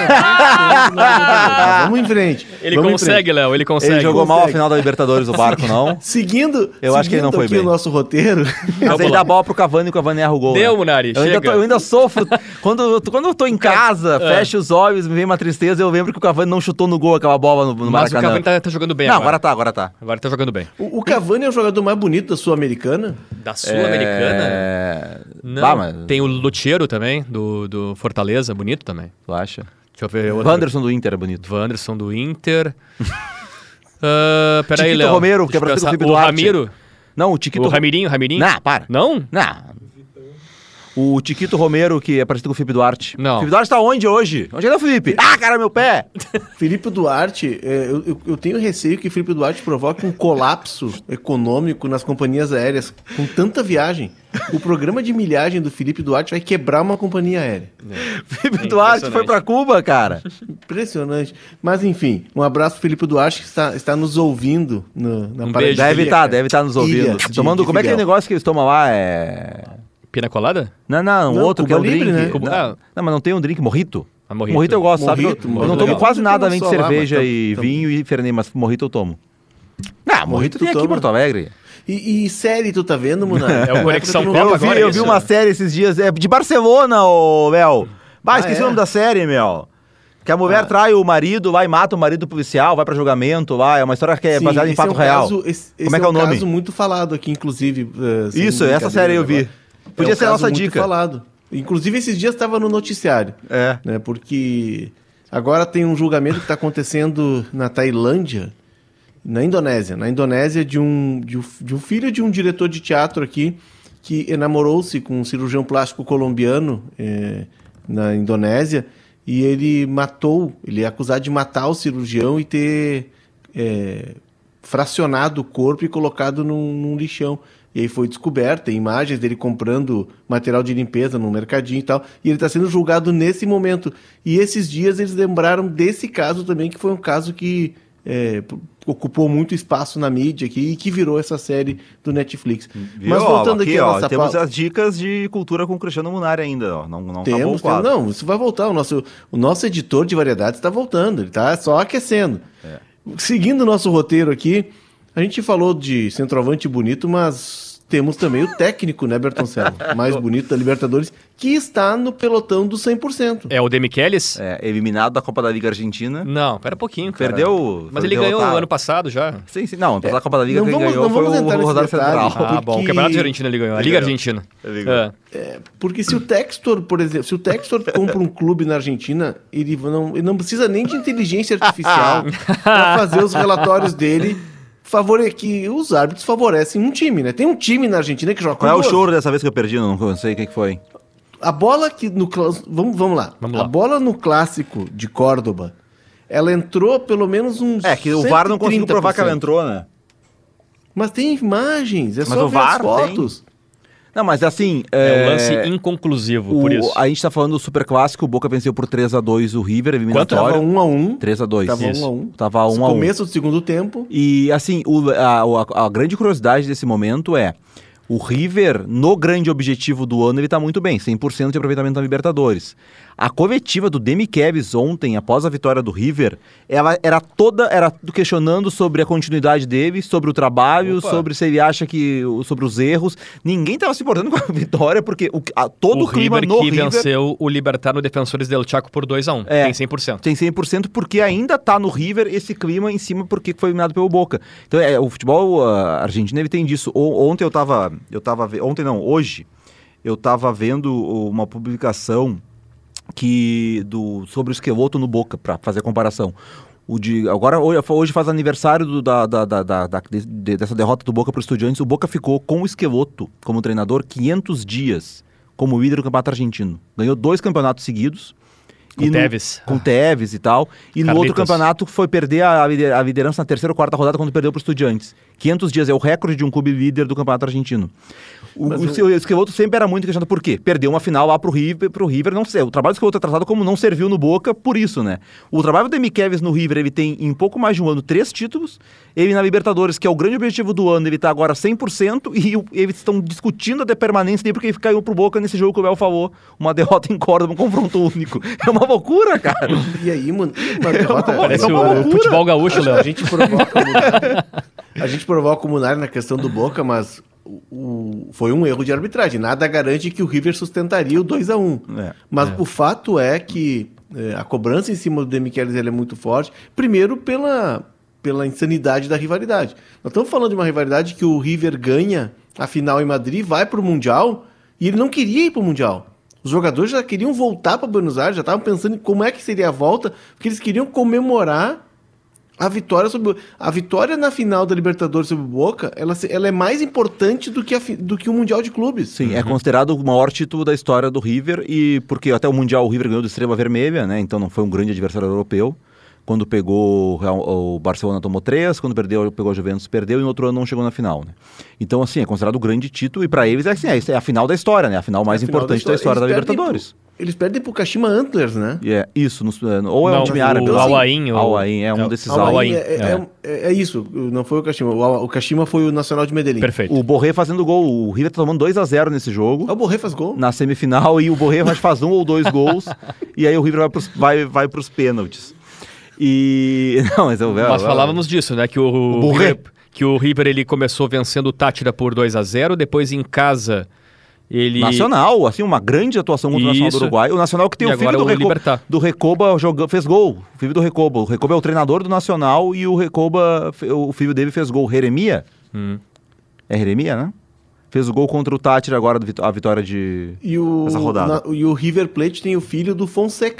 Vamos em frente. Ele consegue, Léo, ele consegue. Ele jogou mal a final da Libertadores, o Barco, não? Eu acho que ele não foi bem. O nosso roteiro. Mas ele dá bola pro Cavani e o Cavani erra o gol. Deu, Munari, eu ainda sofro. Quando eu tô em casa, fecho os olhos, me vem uma tristeza, eu lembro que o Cavani não chutou no gol aquela bola no Maracanã. Mas o Cavani tá jogando bem agora tá. Agora tá jogando bem. O Cavani é o jogador mais bonito da Sul-Americana? Da Sul-Americana? Não, mas... tem o Lutiero também, do Fortaleza, bonito também. Tu acha? Deixa eu ver. Wanderson do Inter é bonito. Wanderson do Inter. Peraí, Léo. Tiquito Romero, que é brasileiro com o Felipe Duarte. O Ramiro? Não, o Tiquito... O Ramirinho? Não, para. Não? Não. O Tiquito Romero, que é parecido com o Felipe Duarte. Não. O Felipe Duarte tá onde hoje? Onde é o Felipe? Ah, cara, meu pé! Felipe Duarte, eu tenho receio que Felipe Duarte provoque um colapso econômico nas companhias aéreas com tanta viagem. O programa de milhagem do Felipe Duarte vai quebrar uma companhia aérea. Felipe Duarte foi pra Cuba, cara. Impressionante. Mas enfim, um abraço pro Felipe Duarte que está nos ouvindo na beijo. Deve estar nos ouvindo. Tomando, como é que é o negócio que eles tomam lá? Pina colada? Não, outro Cuba que é um Libre, drink. Né? Não, mas não tem um drink, mojito. Mojito eu gosto, sabe? Eu não tomo quase nada além de cerveja e então. vinho e fernet, mas mojito eu tomo. Mojito tem aqui em Porto Alegre. E série tu tá vendo, Munari? É o Conexão Copa agora. Eu vi uma série esses dias, de Barcelona, Mel. Esqueci o nome da série, Mel. Que a mulher trai o marido, vai e mata o marido policial, vai pra julgamento, é uma história que é baseada em fato real. Como é que é o nome? Caso muito falado aqui, inclusive. Isso, essa série eu vi. Podia ser a nossa dica. Falado. Inclusive, esses dias estava no noticiário. Né, porque agora tem um julgamento que está acontecendo na Tailândia, na Indonésia, de um filho de um diretor de teatro aqui, que namorou-se com um cirurgião plástico colombiano na Indonésia, e ele é acusado de matar o cirurgião e ter fracionado o corpo e colocado num lixão. E aí foi descoberto, tem imagens dele comprando material de limpeza no mercadinho e tal, e ele está sendo julgado nesse momento. E esses dias eles lembraram desse caso também, que foi um caso que ocupou muito espaço na mídia aqui e que virou essa série do Netflix. Mas voltando aqui à nossa temos as dicas de cultura com o Cristiano Munari ainda, ó. Não acabou o quadro. Não, isso vai voltar. O nosso editor de variedades está voltando, ele está só aquecendo. Seguindo o nosso roteiro aqui, a gente falou de centroavante bonito, mas temos também o técnico, né, Bertoncello? Mais bonito da Libertadores, que está no pelotão do 100%. É o Demichelis? Eliminado da Copa da Liga Argentina. Não, pera um pouquinho, cara. Perdeu. Mas ele ganhou ano passado já. Sim. Não, a Copa da Liga quem ganhou foi o Rosário Central. Ah, bom, o Campeonato de Argentina ele ganhou. A Liga Argentina. Porque se o Textor, por exemplo, compra um clube na Argentina, ele não precisa nem de inteligência artificial para fazer os relatórios dele. Que os árbitros favorecem um time, né? Tem um time na Argentina que joga com Qual é o choro dessa vez que eu perdi? Não sei o que foi. A bola que no... Vamos lá. A bola no clássico de Córdoba, ela entrou pelo menos uns que o VAR não conseguiu provar que ela entrou, né? Mas tem imagens, mas só o ver VAR as fotos. Não, mas assim... É um lance inconclusivo, por isso. A gente tá falando do Superclássico, o Boca venceu por 3-2 o River, eliminatório. Tava 1-1. 3-2. Tava 1-1. Tava 1-1. Começo do segundo tempo. E assim, a grande curiosidade desse momento é... O River, no grande objetivo do ano, ele tá muito bem, 100% de aproveitamento na Libertadores. A coletiva do Demichelis ontem, após a vitória do River, ela era questionando sobre a continuidade dele, sobre o trabalho, sobre se ele acha sobre os erros. Ninguém tava se importando com a vitória, porque todo o clima no River... O River que venceu o Libertad no Defensores del Chaco por 2-1, tem 100%. Tem 100% porque ainda tá no River esse clima em cima porque foi eliminado pelo Boca. Então, o futebol argentino, ele tem disso. Hoje, eu tava vendo uma publicação sobre o Schelotto no Boca, para fazer a comparação. Hoje faz aniversário dessa derrota do Boca para o Estudiantes. O Boca ficou com o Schelotto como treinador 500 dias como líder do campeonato argentino. Ganhou 2 campeonatos seguidos. Com Tevez e tal. E Carlitos. No outro campeonato foi perder a liderança na terceira ou quarta rodada quando perdeu para o Estudiantes. 500 dias é o recorde de um clube líder do campeonato argentino. O Schelotto sempre era muito questionado por quê? Perdeu uma final lá pro River não sei. O trabalho do Schelotto é tratado como não serviu no Boca por isso, né? O trabalho do Demichelis no River, ele tem em pouco mais de um ano 3 títulos. Ele na Libertadores, que é o grande objetivo do ano, ele tá agora 100% e eles estão discutindo a permanência dele porque ele caiu pro Boca nesse jogo que o Bel falou. Uma derrota em Córdoba, um confronto único. É uma loucura, cara. E aí, mano? Parece o futebol gaúcho, Léo. A gente provoca o Munari na questão do Boca, mas foi um erro de arbitragem. Nada garante que o River sustentaria o 2-1. Mas o fato é que a cobrança em cima do Demichelis é muito forte. Primeiro, pela insanidade da rivalidade. Nós estamos falando de uma rivalidade que o River ganha a final em Madrid, vai para o Mundial, e ele não queria ir para o Mundial. Os jogadores já queriam voltar para Buenos Aires, já estavam pensando em como é que seria a volta, porque eles queriam comemorar a vitória na final da Libertadores sobre o Boca. Ela é mais importante do que o Mundial de Clubes. Sim, é considerado o maior título da história do River, e porque até o Mundial o River ganhou do Estrela Vermelha, né? Então não foi um grande adversário europeu. Quando pegou o Barcelona tomou 3, quando pegou a Juventus perdeu, e no outro ano não chegou na final, né? Então, assim, é considerado um grande título, e para eles é a final da história, né? A final mais importante da história da Libertadores. Eles perdem pro Kashima Antlers, né? Isso. Ou é um time árabe. O Al-Ain. Al-Ain é um desses Al-Ain. É isso, não foi o Kashima. O Kashima foi o Nacional de Medellín. Perfeito. O Borré fazendo gol. O River tá tomando 2-0 nesse jogo. O Borré faz gol? Na semifinal, e o Borré faz 1 ou 2 gols, e aí o River vai pros pênaltis. Mas falávamos disso, né? Que o River ele começou vencendo o Táchira por 2-0, depois em casa ele... Nacional, assim, uma grande atuação contra o Nacional do Uruguai. O Nacional que tem o filho do Recoba fez gol. O filho do Recoba. O Recoba é o treinador do Nacional e o Recoba, o filho dele fez gol. Jeremia? É Jeremia, né? Fez o gol contra o Táchira agora, a vitória dessa rodada. E o River Plate tem o filho do Fonseca.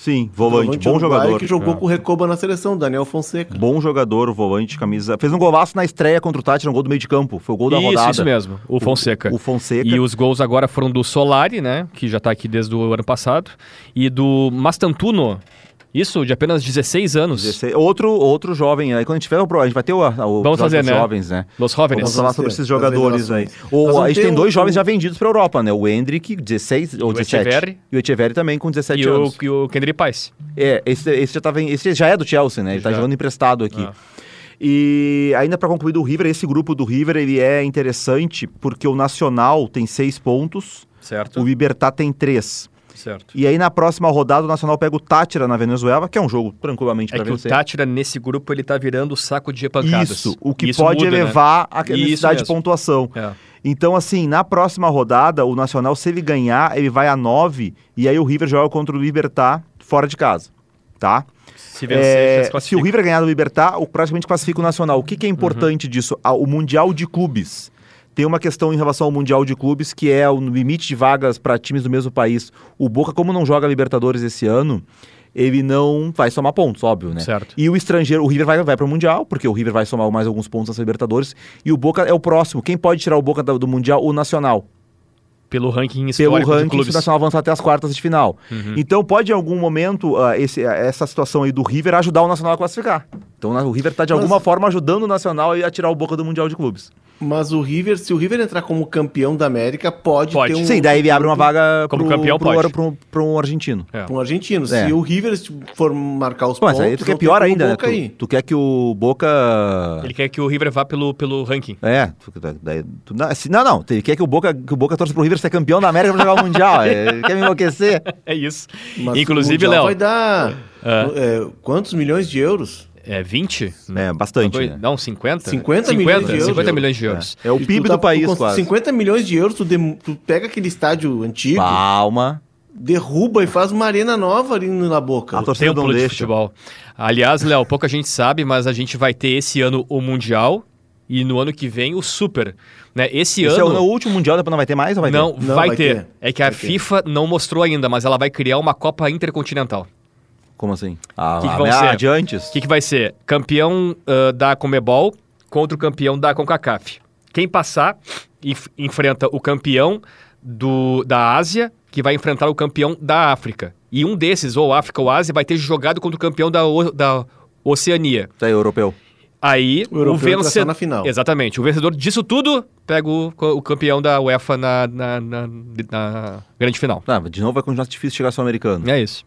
Sim, volante bom jogador. Que jogou com o Recoba na seleção, Daniel Fonseca. Bom jogador, o volante, camisa... Fez um golaço na estreia contra o Tátira, um gol do meio de campo. Foi o gol da rodada. Isso mesmo, o Fonseca. O Fonseca. E os gols agora foram do Solari, né, que já tá aqui desde o ano passado, e do Mastantuno, isso, de apenas 16 anos. 16. Outro jovem, aí quando a gente tiver a gente vai ter o Vamos fazer, né? Jovens, né? Los Jóvenes. Vamos falar sobre esses jogadores aí. A gente tem dois jovens já vendidos pra Europa, né? O Hendrick, 16 ou 17. Echeverri. E o Echeverri também com 17 anos. E o Kendrick Pais. Esse já é do Chelsea, né? Ele tá jogando emprestado aqui. E ainda para concluir do River, esse grupo do River, ele é interessante porque o Nacional tem 6 pontos, certo. O Libertad tem 3. Certo. E aí na próxima rodada o Nacional pega o Tátira na Venezuela, que é um jogo tranquilamente para vencer. O Tátira nesse grupo ele tá virando saco de pancadas. Isso, o que pode elevar, né, a necessidade de pontuação. Então assim, na próxima rodada o Nacional, se ele ganhar, ele vai a 9 e aí o River joga contra o Libertad fora de casa, tá? Se vencer, se o River ganhar do Libertad, praticamente classifica o Nacional. O que é importante disso? O Mundial de Clubes. Tem uma questão em relação ao Mundial de Clubes, que é o limite de vagas para times do mesmo país. O Boca, como não joga Libertadores esse ano, ele não vai somar pontos, óbvio, né? Certo. E o estrangeiro, o River vai para o Mundial, porque o River vai somar mais alguns pontos nas Libertadores, e o Boca é o próximo. Quem pode tirar o Boca do Mundial? O Nacional. Pelo ranking histórico Pelo ranking, de clubes. Se o Nacional avançar até as quartas de final. Então pode em algum momento essa situação aí do River ajudar o Nacional a classificar. Então o River está de alguma forma ajudando o Nacional a tirar o Boca do Mundial de Clubes. Mas o River, se o River entrar como campeão da América, pode ter um... Sim, daí ele abre uma vaga como campeão, para um argentino. Para um argentino. Se o River for marcar os pontos... Mas aí tu quer pior ainda, né? Tu quer que o Boca... Ele quer que o River vá pelo ranking. Não. Ele quer que o Boca torça pro River ser campeão da América para jogar o Mundial. Ele quer me enlouquecer. É isso. Mas inclusive, o Léo... vai dar quantos milhões de euros? 20? Bastante. Né? Não, 50? 50 milhões de euros. 50 milhões de euros. É o PIB do país, quase. 50 milhões de euros, tu pega aquele estádio antigo... Palma. Derruba e faz uma arena nova ali na Boca. O templo de futebol. Aliás, Léo, pouca gente sabe, mas a gente vai ter esse ano o Mundial e no ano que vem o Super. Né? Esse ano... é o último Mundial, depois não vai ter mais ou vai ter? Não, vai ter. É que a FIFA não mostrou ainda, mas ela vai criar uma Copa Intercontinental. Como assim? De antes? O que vai ser? Campeão da Conmebol contra o campeão da CONCACAF. Quem passar enfrenta o campeão da Ásia, que vai enfrentar o campeão da África. E um desses, ou África ou Ásia, vai ter jogado contra o campeão da Oceania. Europeu. Aí o vencedor na final. Exatamente. O vencedor disso tudo pega o campeão da UEFA na grande final. De novo vai continuar difícil chegar sul-americano. É isso.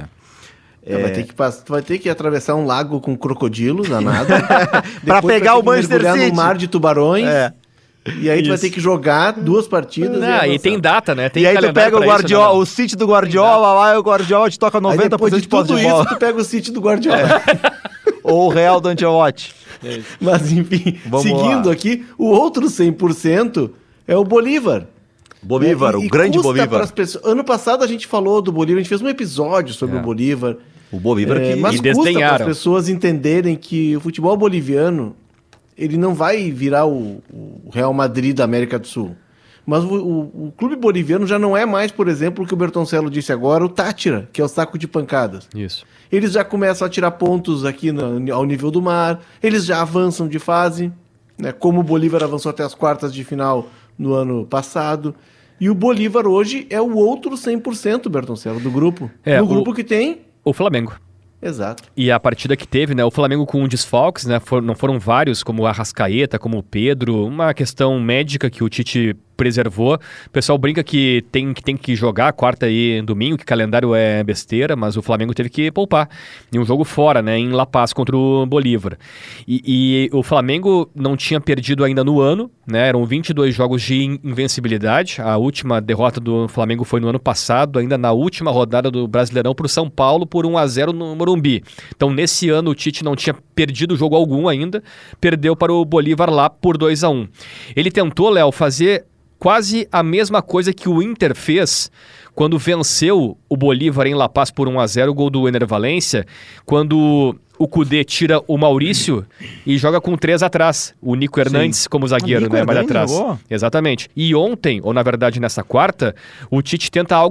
Vai ter que atravessar um lago com crocodilos, danado. Pra pegar o Manchester City. No mar de tubarões. E aí tu vai ter que jogar 2 partidas. E tem data, né? Tem e aí tu pega o Guardiola, o City do Guardiola lá, e o Guardiola te toca 90% de posse de bola. Tu pega o City do Guardiola. Ou o Real do Ancelotti. Mas enfim, seguindo aqui, o outro 100% é o Bolívar. O grande Bolívar. Ano passado a gente falou do Bolívar, a gente fez um episódio sobre o Bolívar. O Bolívar mas custa para as pessoas entenderem que o futebol boliviano ele não vai virar o Real Madrid da América do Sul. Mas o clube boliviano já não é mais, por exemplo, o que o Bertoncello disse agora, o Tátira, que é o saco de pancadas. Isso. Eles já começam a tirar pontos aqui ao nível do mar, eles já avançam de fase, né, como o Bolívar avançou até as quartas de final no ano passado. E o Bolívar hoje é o outro 100%, Bertoncello, do grupo. Grupo que tem... O Flamengo. Exato. E a partida que teve, né, o Flamengo com desfalques, né, não foram vários, como o Arrascaeta, como o Pedro, uma questão médica que o Tite preservou. O pessoal brinca que tem que jogar quarta e domingo, que calendário é besteira, mas o Flamengo teve que poupar em um jogo fora, né, em La Paz contra o Bolívar. E o Flamengo não tinha perdido ainda no ano, né, eram 22 jogos de invencibilidade. A última derrota do Flamengo foi no ano passado, ainda na última rodada do Brasileirão para o São Paulo por 1-0 no Morumbi. Então nesse ano o Tite não tinha perdido jogo algum ainda, perdeu para o Bolívar lá por 2-1. Ele tentou, Léo, fazer quase a mesma coisa que o Inter fez quando venceu o Bolívar em La Paz por 1-0, o gol do Ener Valencia, quando o Kudê tira o Maurício e joga com 3 atrás, o Nico Hernandes como zagueiro, né, mais atrás. Jogou? Exatamente. E ontem, ou na verdade nessa quarta, o Tite tenta algo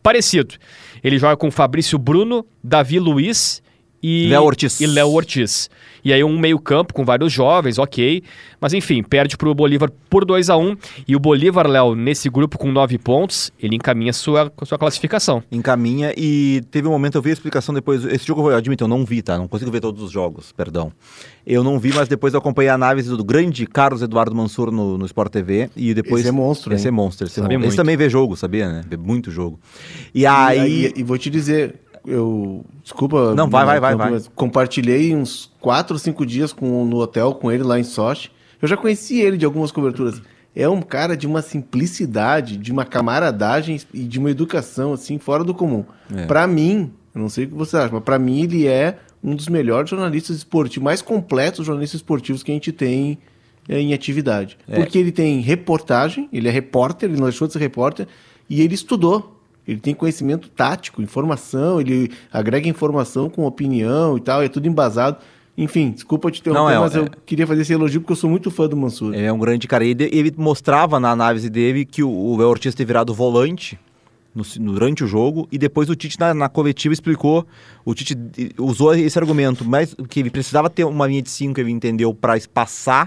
parecido. Ele joga com Fabrício Bruno, Davi Luiz e Léo Ortiz. E aí um meio-campo com vários jovens, ok. Mas enfim, perde pro Bolívar por 2-1. E o Bolívar, Léo, nesse grupo com 9 pontos, ele encaminha sua classificação. Encaminha e teve um momento, eu vi a explicação depois. Esse jogo, eu admito, eu não vi, tá? Não consigo ver todos os jogos, perdão. Eu não vi, mas depois eu acompanhei a análise do grande Carlos Eduardo Mansur no Sport TV. E depois... Esse é monstro, Esse é monstro. Esse também vê jogo, sabia, né? Vê muito jogo. E vou te dizer... Desculpa. Não, vai. Compartilhei uns 4 ou 5 dias no hotel com ele lá em Sochi. Eu já conheci ele de algumas coberturas. É um cara de uma simplicidade, de uma camaradagem e de uma educação, assim, fora do comum. Pra mim, eu não sei o que você acha, mas pra mim ele é um dos melhores jornalistas esportivos, mais completos jornalistas esportivos que a gente tem em atividade. Porque ele tem reportagem, ele é repórter, ele não deixou de ser repórter, e ele estudou. Ele tem conhecimento tático, informação, ele agrega informação com opinião e tal, é tudo embasado. Enfim, desculpa te interromper, mas eu queria fazer esse elogio porque eu sou muito fã do Mansur. É um grande cara. Ele mostrava na análise dele que o Léo Ortiz ter virado volante durante o jogo, e depois o Tite na coletiva explicou, o Tite usou esse argumento, mas que ele precisava ter uma linha de 5, ele entendeu, para espaçar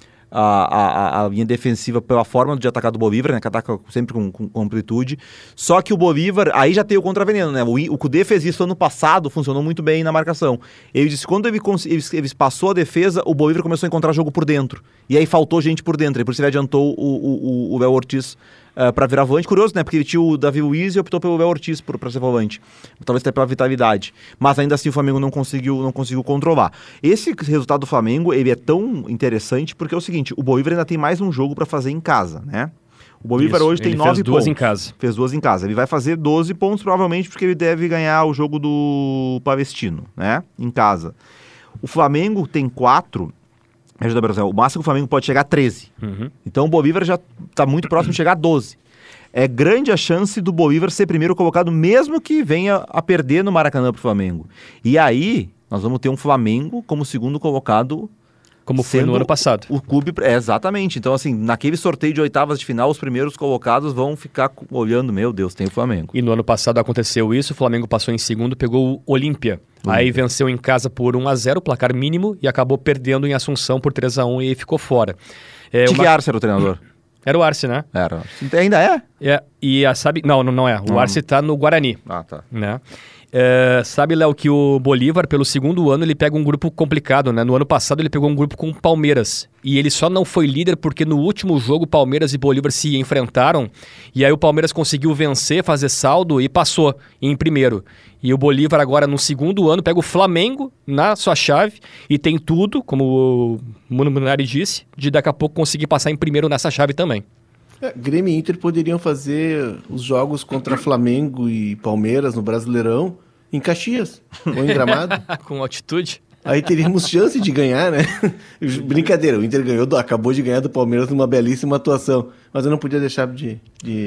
a linha defensiva pela forma de atacar do Bolívar, né, que ataca sempre com amplitude. Só que o Bolívar, aí já tem o contraveneno, né? O Cudê fez isso ano passado, funcionou muito bem na marcação. Ele disse que quando ele passou a defesa, o Bolívar começou a encontrar jogo por dentro. E aí faltou gente por dentro, e por isso ele adiantou o Léo Ortiz para virar volante. Curioso, né? Porque ele tinha o Davi Luiz e optou pelo Léo Ortiz para ser volante. Talvez até pela vitalidade. Mas ainda assim o Flamengo não conseguiu controlar. Esse resultado do Flamengo, ele é tão interessante porque é o seguinte, o Bolívar ainda tem mais um jogo para fazer em casa, né? O Bolívar hoje tem 9 pontos. Fez 2 em casa. Fez 2 em casa. Ele vai fazer 12 pontos provavelmente porque ele deve ganhar o jogo do Palestino, né? Em casa. O Flamengo tem 4... Ajuda, Brasil. O máximo que o Flamengo pode chegar a 13. Uhum. Então o Bolívar já está muito próximo de chegar a 12. É grande a chance do Bolívar ser primeiro colocado, mesmo que venha a perder no Maracanã para o Flamengo. E aí, nós vamos ter um Flamengo como segundo colocado. Como foi no ano passado. O clube, exatamente. Então, assim, naquele sorteio de oitavas de final, os primeiros colocados vão ficar olhando, meu Deus, tem o Flamengo. E no ano passado aconteceu isso, o Flamengo passou em segundo, pegou o Olímpia. Aí venceu em casa por 1-0, placar mínimo, e acabou perdendo em Assunção por 3-1 e ficou fora. Arce era o treinador? Era o Arce, né? Era. Ainda é? Sabe... Não é. O Arce tá no Guarani. Ah, tá. Né? Sabe, Léo, que o Bolívar, pelo segundo ano, ele pega um grupo complicado, né? No ano passado ele pegou um grupo com o Palmeiras. E ele só não foi líder porque no último jogo Palmeiras e Bolívar se enfrentaram. E aí o Palmeiras conseguiu vencer, fazer saldo e passou em primeiro. E o Bolívar agora no segundo ano pega o Flamengo na sua chave e tem tudo, como o Munari disse, de daqui a pouco conseguir passar em primeiro nessa chave também. Grêmio e Inter poderiam fazer os jogos contra Flamengo e Palmeiras no Brasileirão em Caxias ou em Gramado. Com altitude. Aí teríamos chance de ganhar, né? Brincadeira, o Inter acabou de ganhar do Palmeiras numa belíssima atuação, mas eu não podia deixar de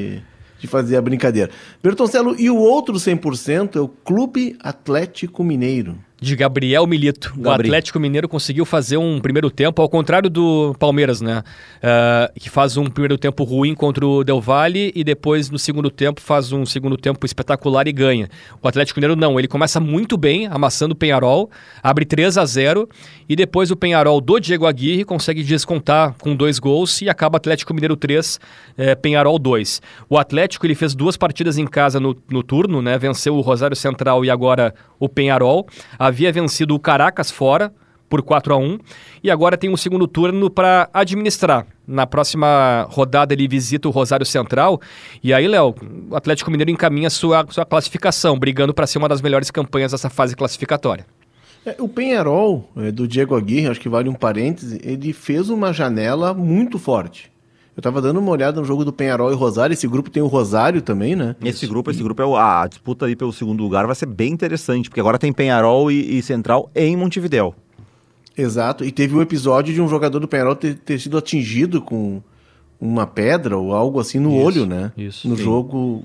fazer a brincadeira. Bertoncello, e o outro 100% é o Clube Atlético Mineiro. De Gabriel Milito. O Atlético Mineiro conseguiu fazer um primeiro tempo, ao contrário do Palmeiras, né? Que faz um primeiro tempo ruim contra o Del Valle e depois, no segundo tempo, faz um segundo tempo espetacular e ganha. O Atlético Mineiro não, ele começa muito bem, amassando o Peñarol, abre 3-0 e depois o Peñarol do Diego Aguirre consegue descontar com 2 gols e acaba Atlético Mineiro 3, Peñarol 2. O Atlético, ele fez 2 partidas em casa no turno, né? Venceu o Rosário Central e agora o Peñarol. Havia vencido o Caracas fora por 4-1 e agora tem um segundo turno para administrar. Na próxima rodada ele visita o Rosário Central e aí, Léo, o Atlético Mineiro encaminha sua classificação, brigando para ser uma das melhores campanhas dessa fase classificatória. O Peñarol, do Diego Aguirre, acho que vale um parêntese, ele fez uma janela muito forte. Eu tava dando uma olhada no jogo do Peñarol e Rosário. Esse grupo tem o Rosário também, né? Esse grupo a disputa aí pelo segundo lugar vai ser bem interessante, porque agora tem Peñarol e Central em Montevidéu. Exato, e teve um episódio de um jogador do Peñarol ter sido atingido com uma pedra ou algo assim no olho, né? Isso. No jogo.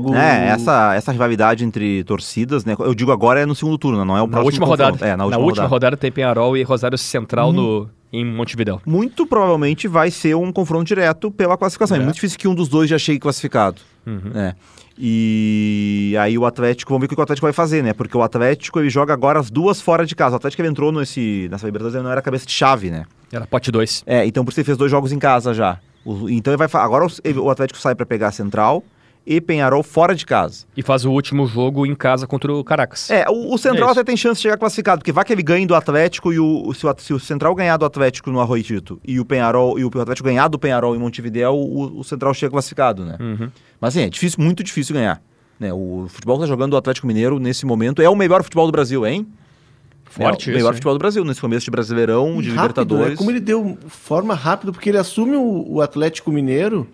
Essa rivalidade entre torcidas, né? Eu digo agora é no segundo turno, não é o próximo. Na última rodada tem Peñarol e Rosário Central em Montevidéu. Muito provavelmente vai ser um confronto direto pela classificação. É muito difícil que um dos dois já chegue classificado. Né? E aí o Atlético, vamos ver o que o Atlético vai fazer, né? Porque o Atlético ele joga agora as duas fora de casa. O Atlético ele entrou nessa Libertadores, ele não era cabeça de chave, né? Era pote 2. Então por isso ele fez 2 jogos em casa já. Então ele vai agora o Atlético sai para pegar a Central e Peñarol fora de casa. E faz o último jogo em casa contra o Caracas. O Central até tem chance de chegar classificado, porque vai que ele ganhe do Atlético e se o Central ganhar do Atlético no Arroyito e o Peñarol e o Atlético ganhar do Peñarol em Montevidéu, o Central chega classificado, né? Mas assim, é difícil, muito difícil ganhar. Né? O futebol que tá jogando do Atlético Mineiro nesse momento é o melhor futebol do Brasil, hein? Forte o melhor futebol do Brasil, nesse começo de Brasileirão, de rápido, Libertadores. Né? Como ele deu forma rápida, porque ele assume o Atlético Mineiro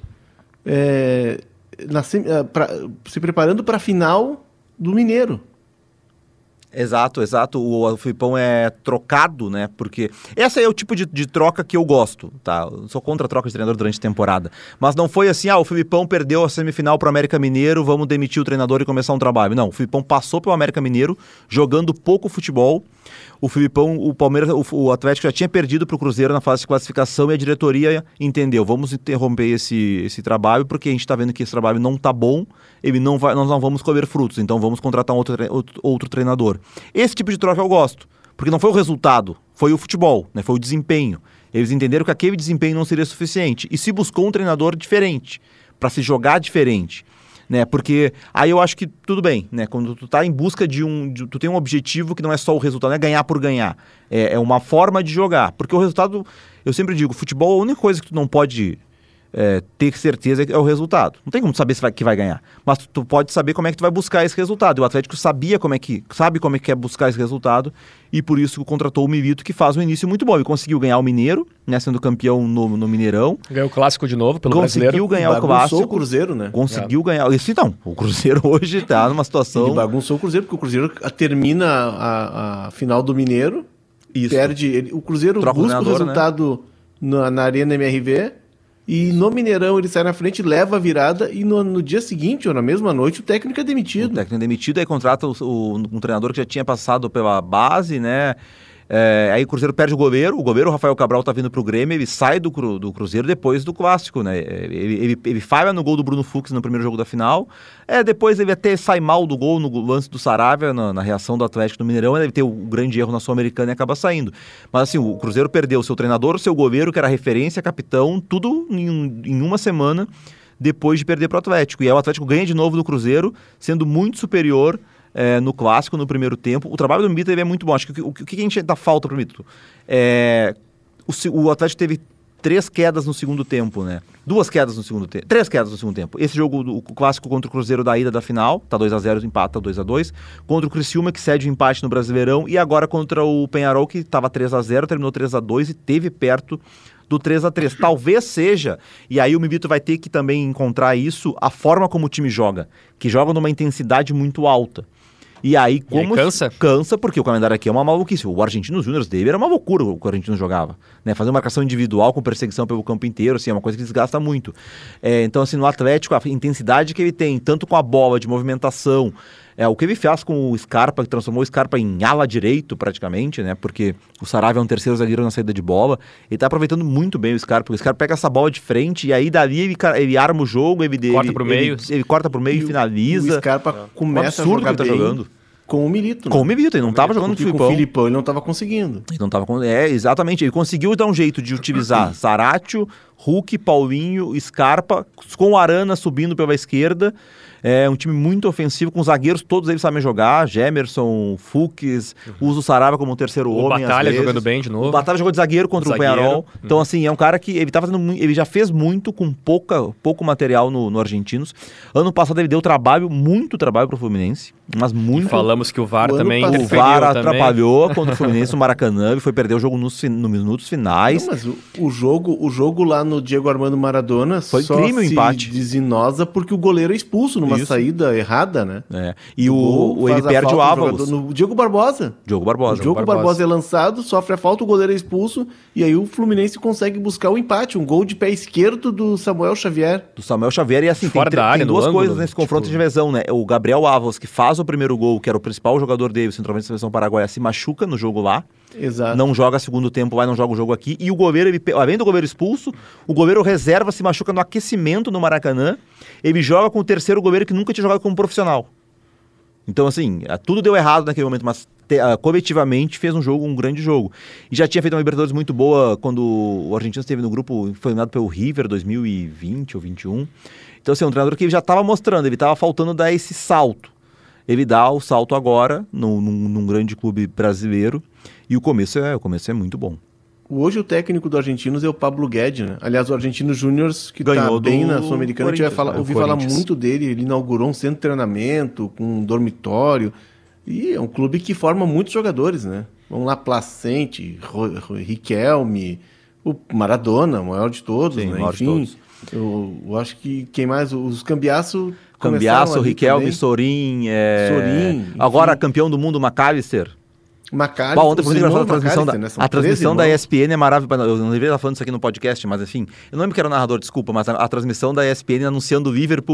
se preparando para a final do Mineiro. Exato. O Filipão é trocado, né? Porque esse é o tipo de troca que eu gosto, tá? Eu sou contra a troca de treinador durante a temporada. Mas não foi assim, o Filipão perdeu a semifinal pro América Mineiro, vamos demitir o treinador e começar um trabalho. Não, o Filipão passou pelo América Mineiro, jogando pouco futebol. O Filipão, o Palmeiras, o Atlético já tinha perdido pro Cruzeiro na fase de classificação e a diretoria entendeu, vamos interromper esse trabalho, porque a gente tá vendo que esse trabalho não tá bom, nós não vamos colher frutos, então vamos contratar outro treinador. Esse tipo de troca eu gosto, porque não foi o resultado, foi o futebol, né? Foi o desempenho. Eles entenderam que aquele desempenho não seria suficiente e se buscou um treinador diferente, para se jogar diferente. Né? Porque aí eu acho que tudo bem, né? Quando tu tá em busca tu tem um objetivo que não é só o resultado, não é ganhar por ganhar. É uma forma de jogar. Porque o resultado, eu sempre digo, futebol, a única coisa que tu não pode ter certeza é o resultado. Não tem como saber que vai ganhar. Mas tu pode saber como é que tu vai buscar esse resultado. E o Atlético sabe como é que é buscar esse resultado e por isso contratou o Milito, que faz um início muito bom. Ele conseguiu ganhar o Mineiro, né, sendo campeão no Mineirão. Ganhou o Clássico de novo pelo Conseguiu Brasileiro. Ganhar o Clássico. O Cruzeiro, né? Conseguiu ganhar. Isso então, o Cruzeiro hoje tá numa situação... Ele bagunçou o Cruzeiro, porque o Cruzeiro termina a final do Mineiro, perde... O Cruzeiro busca o resultado, né, na Arena MRV, e no Mineirão ele sai na frente, leva a virada, e no dia seguinte, ou na mesma noite, o técnico é demitido. O técnico é demitido, aí contrata um treinador que já tinha passado pela base, né? Aí o Cruzeiro perde o goleiro, o Rafael Cabral tá vindo pro Grêmio, ele sai do Cruzeiro depois do Clássico, né? Ele falha no gol do Bruno Fux no primeiro jogo da final, depois ele até sai mal do gol no lance do Saravia, na reação do Atlético no Mineirão, ele teve um grande erro na Sul-Americana e acaba saindo. Mas assim, o Cruzeiro perdeu o seu treinador, o seu goleiro, que era referência, capitão, tudo em uma semana depois de perder pro Atlético. E aí o Atlético ganha de novo do Cruzeiro, sendo muito superior no Clássico, no primeiro tempo. O trabalho do Milito é muito bom. Acho que o que a gente dá falta pro Milito? O Atlético teve 3 quedas no segundo tempo, né? 2 quedas no segundo tempo. 3 quedas no segundo tempo. Esse jogo, o Clássico contra o Cruzeiro da ida da final, tá 2-0, empata 2-2. Contra o Criciúma, que cede o empate no Brasileirão. E agora contra o Peñarol, que tava 3-0, terminou 3-2 e teve perto do 3-3. Talvez seja, e aí o Milito vai ter que também encontrar isso, a forma como o time joga, que joga numa intensidade muito alta. E aí, como... Cansa, porque o calendário aqui é uma maluquice. O Argentinos Júnior dele era uma loucura o que o Argentinos jogava. Né? Fazer marcação individual com perseguição pelo campo inteiro, assim, é uma coisa que desgasta muito. Então, assim, no Atlético, a intensidade que ele tem, tanto com a bola, de movimentação, o que ele faz com o Scarpa, que transformou o Scarpa em ala direito, praticamente, né? Porque o Saravia é um terceiro zagueiro na saída de bola. Ele tá aproveitando muito bem o Scarpa, porque o Scarpa pega essa bola de frente e aí dali ele arma o jogo, ele corta pro meio. Ele corta pro meio e finaliza. O Scarpa começa a jogar bem jogando. Com o Milito. Com o Milito, ele não estava jogando com o Filipão, ele não estava conseguindo. Ele não estava exatamente, ele conseguiu dar um jeito de utilizar Zaratio, Hulk, Paulinho, Scarpa, com o Arana subindo pela esquerda. É um time muito ofensivo, com zagueiros, todos eles sabem jogar. Gemerson, Fux, usa o Saravia como terceiro homem. O Batalha jogando bem de novo. O Batalha jogou de zagueiro contra o Peñarol. Então, assim, é um cara que ele já fez muito com pouco material no Argentinos. Ano passado ele deu muito trabalho pro Fluminense, mas muito. E falamos que o VAR também interferiu. O VAR atrapalhou contra o Fluminense no Maracanã, ele foi perder o jogo nos minutos finais. Não, mas o jogo lá no Diego Armando Maradona foi crime o empate. Desinosa porque o goleiro é expulso no uma Isso. saída errada, né? E Gol, ele faz a perde o falta, Ávalos. no Diogo Barbosa. Diogo Barbosa. O Diogo Barbosa é lançado, sofre a falta, o goleiro é expulso, e aí o Fluminense consegue buscar o empate. Um gol de pé esquerdo do Samuel Xavier. Do Samuel Xavier, e assim, Fora da área, tem no duas ângulo, coisas nesse confronto de lesão, né? O Gabriel Ávalos, que faz o primeiro gol, que era o principal jogador dele, o centroavante da seleção paraguaia, se machuca no jogo lá. Exato. Não joga segundo tempo lá, não joga o jogo aqui. E o goleiro, além do goleiro expulso, o goleiro reserva se machuca no aquecimento no Maracanã. Ele joga com o terceiro goleiro que nunca tinha jogado como profissional. Então, assim, tudo deu errado naquele momento, mas coletivamente fez um grande jogo. E já tinha feito uma Libertadores muito boa quando o Argentino esteve no grupo, foi eliminado pelo River 2020 ou 2021. Então, assim, um treinador que ele já estava mostrando, ele estava faltando dar esse salto. Ele dá o salto agora, num grande clube brasileiro, e o começo é muito bom. Hoje o técnico do Argentinos é o Pablo Guedes, né? Aliás, o Argentinos Júnior, que Ganhou tá bem do na Sul-Americana, a gente vai ouvir falar muito dele. Ele inaugurou um centro de treinamento com um dormitório. E é um clube que forma muitos jogadores, né? Vamos lá, Placente, Riquelme, o Maradona, o maior de todos, Sim, né? maior de Enfim, todos. eu acho que quem mais? Os Cambiaço. Cambiaço, Riquelme, Sorin. Sorin. Agora campeão do mundo, McAllister. McAllister, Ontem foi engraçado a transmissão da ESPN. ESPN é maravilhosa. Eu não deveria estar falando isso aqui no podcast, mas enfim. Eu não lembro que era o narrador, desculpa, mas a transmissão da ESPN anunciando Liverpool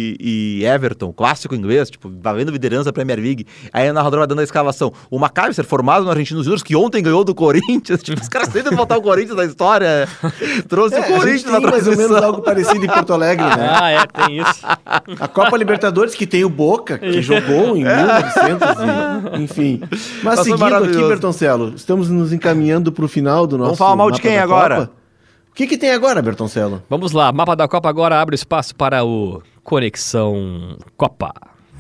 e Everton, clássico inglês, tipo, valendo liderança da Premier League. Aí o narrador vai dando a escalação. O McAllister, formado no Argentinos Júnior, que ontem ganhou do Corinthians. Tipo, os caras tentam botar o Corinthians na história. Trouxe o Corinthians na transmissão. Mais ou menos algo parecido em Porto Alegre, né? Tem isso. A Copa Libertadores, que tem o Boca, que jogou em 1900, enfim. Mas seguindo aqui, Bertoncello, estamos nos encaminhando para o final do nosso Vamos falar mal de quem agora? Copa. O que tem agora, Bertoncello? Vamos lá, mapa da Copa agora abre espaço para o Conexão Copa.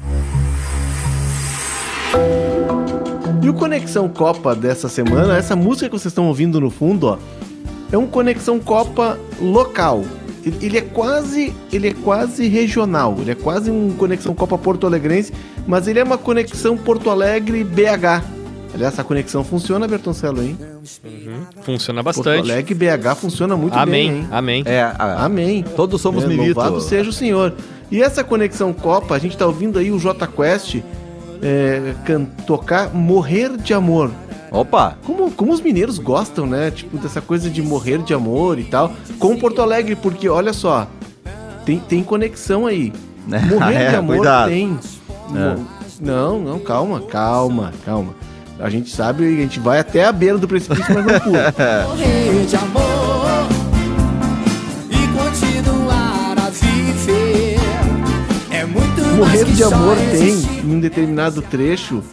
E o Conexão Copa dessa semana, essa música que vocês estão ouvindo no fundo, ó, é um Conexão Copa local. Ele é quase regional, ele é quase um Conexão Copa porto-alegrense, mas ele é uma Conexão Porto Alegre-BH. Aliás, essa conexão funciona, Bertoncello, hein? Funciona bastante. Porto Alegre BH funciona muito bem, hein? Amém. Amém. Todos somos militos. Louvado seja o Senhor. E essa conexão Copa, a gente tá ouvindo aí o Jota Quest tocar Morrer de Amor. Opa! Como os mineiros gostam, né? Tipo, dessa coisa de morrer de amor e tal. Com Porto Alegre, porque, olha só, tem conexão aí. Morrer de amor cuidado. Tem. Não, calma. A gente sabe, a gente vai até a beira do precipício, mas não pula. Morrer de amor e continuar a viver é muito mais. Morrer de amor existir. tem, em um determinado trecho,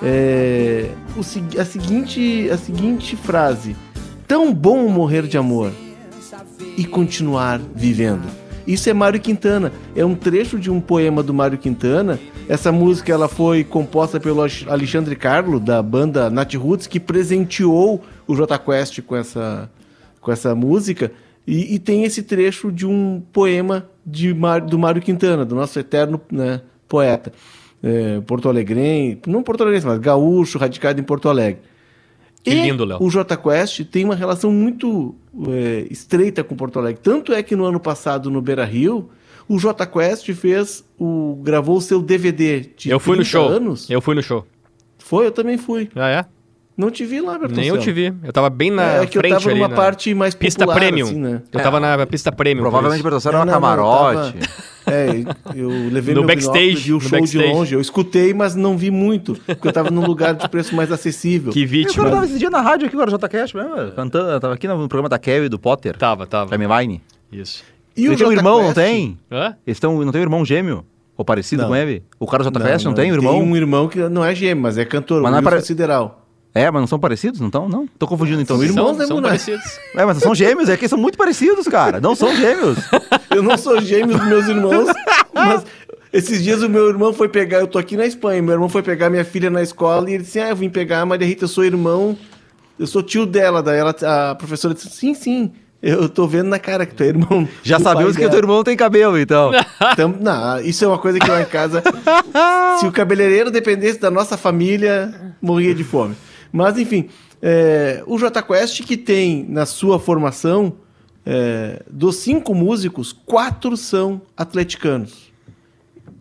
a seguinte frase: tão bom morrer de amor e continuar vivendo. Isso é Mário Quintana, é um trecho de um poema do Mário Quintana. Essa música ela foi composta pelo Alexandre Carlo, da banda Nat Roots, que presenteou o Jota Quest com essa música, e tem esse trecho de um poema do Mário Quintana, do nosso eterno, né, poeta, porto-alegrense, não porto-alegrense, mas gaúcho, radicado em Porto Alegre. Que lindo, Léo. O Jota Quest tem uma relação muito estreita com Porto Alegre. Tanto é que no ano passado, no Beira-Rio, o Jota Quest gravou o seu DVD de Eu fui no show. anos. Eu fui no show. Foi? Eu também fui. Ah, é? Não te vi lá, Bertoncello. Nem eu te vi. Eu tava bem na que frente eu tava ali. numa parte mais pista popular, premium. assim, né? Eu tava na pista premium. Provavelmente o Bertoncello era um camarote. Eu levei No meu backstage, binóculo, vi o no show backstage. de longe. Eu escutei, mas não vi muito, porque eu tava num lugar de preço mais acessível. Que Eu vítima. tava esse dia na rádio aqui agora, Jota Cash mesmo, cantando. Eu tava aqui no programa da Kevin e do Potter. Tava. Timeline. Isso. E Ele tem um Jota irmão, Quest? não tem? Hã? Não tem um irmão gêmeo? Ou parecido Não. com ele? O cara do Jota Quest não tem um irmão? Tem um irmão que não é gêmeo, mas é cantor, Mas o não é Wilson pare- Sideral. Mas não são parecidos? Não estão? Não? Tô confundindo então. São irmãos, né, São Munar? parecidos. Mas são gêmeos, é que são muito parecidos, cara. Não são gêmeos. Eu não sou gêmeo dos meus irmãos, mas esses dias o meu irmão foi pegar, eu tô aqui na Espanha, meu irmão foi pegar minha filha na escola e ele disse, eu vim pegar a Maria Rita, eu sou irmão, eu sou tio dela. Daí a professora disse, sim, eu tô vendo na cara que tu é irmão. Já do sabemos pai que o teu dela. irmão não tem cabelo, então. Não, isso é uma coisa que lá em casa, se o cabeleireiro dependesse da nossa família, morria de fome. Mas enfim, o Jota Quest, que tem na sua formação, dos 5 músicos, 4 são atleticanos.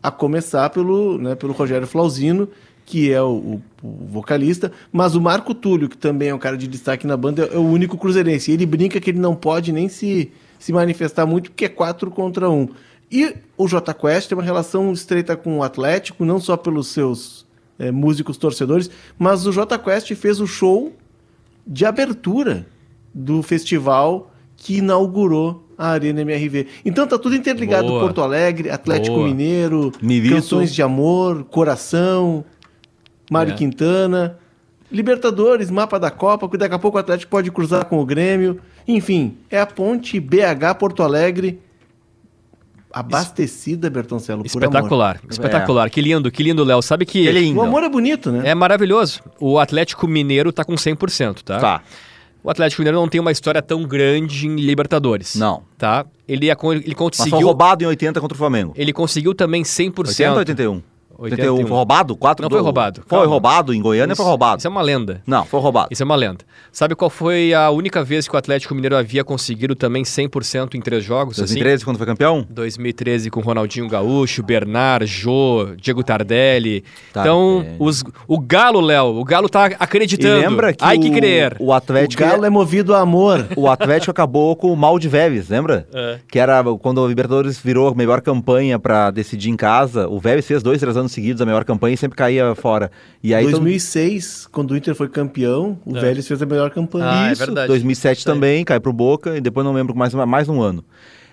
A começar pelo Rogério Flauzino, que é o vocalista, mas o Marco Túlio, que também é um cara de destaque na banda, é o único cruzeirense. Ele brinca que ele não pode nem se manifestar muito, porque é 4 contra 1. E o Jota Quest tem uma relação estreita com o Atlético, não só pelos seus músicos torcedores, mas o Jota Quest fez o show de abertura do festival que inaugurou a Arena MRV. Então tá tudo interligado. Boa. Porto Alegre, Atlético Boa. Mineiro, Milito. Canções de Amor, Coração, Mário Quintana, Libertadores, mapa da Copa, que daqui a pouco o Atlético pode cruzar com o Grêmio. Enfim, é a ponte BH-Porto Alegre abastecida, Bertoncello, por Espetacular, amor. espetacular. Que lindo, Léo. Sabe que Que lindo. O amor é bonito, né? é maravilhoso. O Atlético Mineiro tá com 100%, tá? Tá. O Atlético Mineiro não tem uma história tão grande em Libertadores. Não. Tá? Ele Mas foi conseguiu... roubado em 80 contra o Flamengo. Ele conseguiu também 100%. 80 ou 81? 81. Foi roubado? 4 Não foi roubado. Foi Calma. roubado em Goiânia, foi roubado. Isso é uma lenda. Não, foi roubado. Isso é uma lenda. Sabe qual foi a única vez que o Atlético Mineiro havia conseguido também 100% em 3 jogos? 2013, quando foi campeão? Assim? 2013 com Ronaldinho Gaúcho, Bernard, Jô, Diego Tardelli. Tardelli. Então, o Galo, Léo, o Galo tá acreditando. E lembra que Ai que crer. o O Atlético... Galo é movido a amor. O Atlético acabou com o mal de Vélez, lembra? É. Que era quando o Libertadores virou a melhor campanha pra decidir em casa. O Vélez fez 2, 3 anos seguidos a melhor campanha e sempre caía fora. E aí 2006, quando o Inter foi campeão, o Vélez fez a melhor campanha. Ah, é Isso, verdade. 2007 Isso aí. também, cai pro Boca, e depois não lembro mais um ano.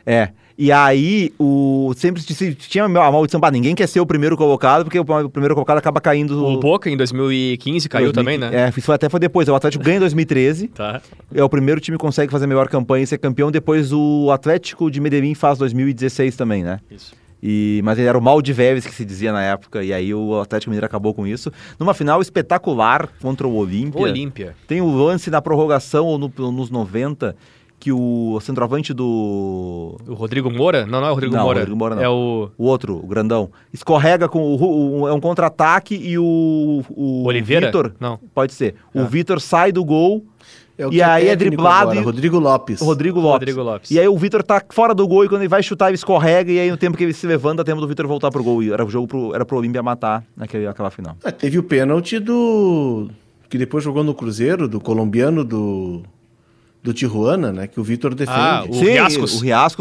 E aí, sempre tinha a maldição, ninguém quer ser o primeiro colocado, porque o primeiro colocado acaba caindo... O Boca em 2015 caiu também, né? Isso até foi depois, o Atlético ganha em 2013, Tá. é o primeiro time que consegue fazer a melhor campanha e ser campeão, depois o Atlético de Medellín faz 2016 também, né? Isso. Mas ele era o mal de Vélez que se dizia na época, e aí o Atlético Mineiro acabou com isso. Numa final espetacular contra o Olímpia. Olímpia. Tem o lance na prorrogação ou nos 90, que o centroavante do... O Rodrigo Moura? Não é o Rodrigo Não, Moura. o Rodrigo Moura não. É o... O outro, o grandão, escorrega com é um contra-ataque e o Oliveira? Vitor... Não. Pode ser. O Vitor sai do gol... o E que aí é técnico driblado agora, e- Rodrigo Lopes. Rodrigo Lopes. E aí o Vitor tá fora do gol e quando ele vai chutar ele escorrega e aí no tempo que ele se levanta, tempo do Vitor voltar pro gol. E era o jogo era pro Olímpia matar aquela final. Teve o pênalti que depois jogou no Cruzeiro, do colombiano do Tijuana, né? Que o Vitor defende. Ah, o Riascos. O Riascos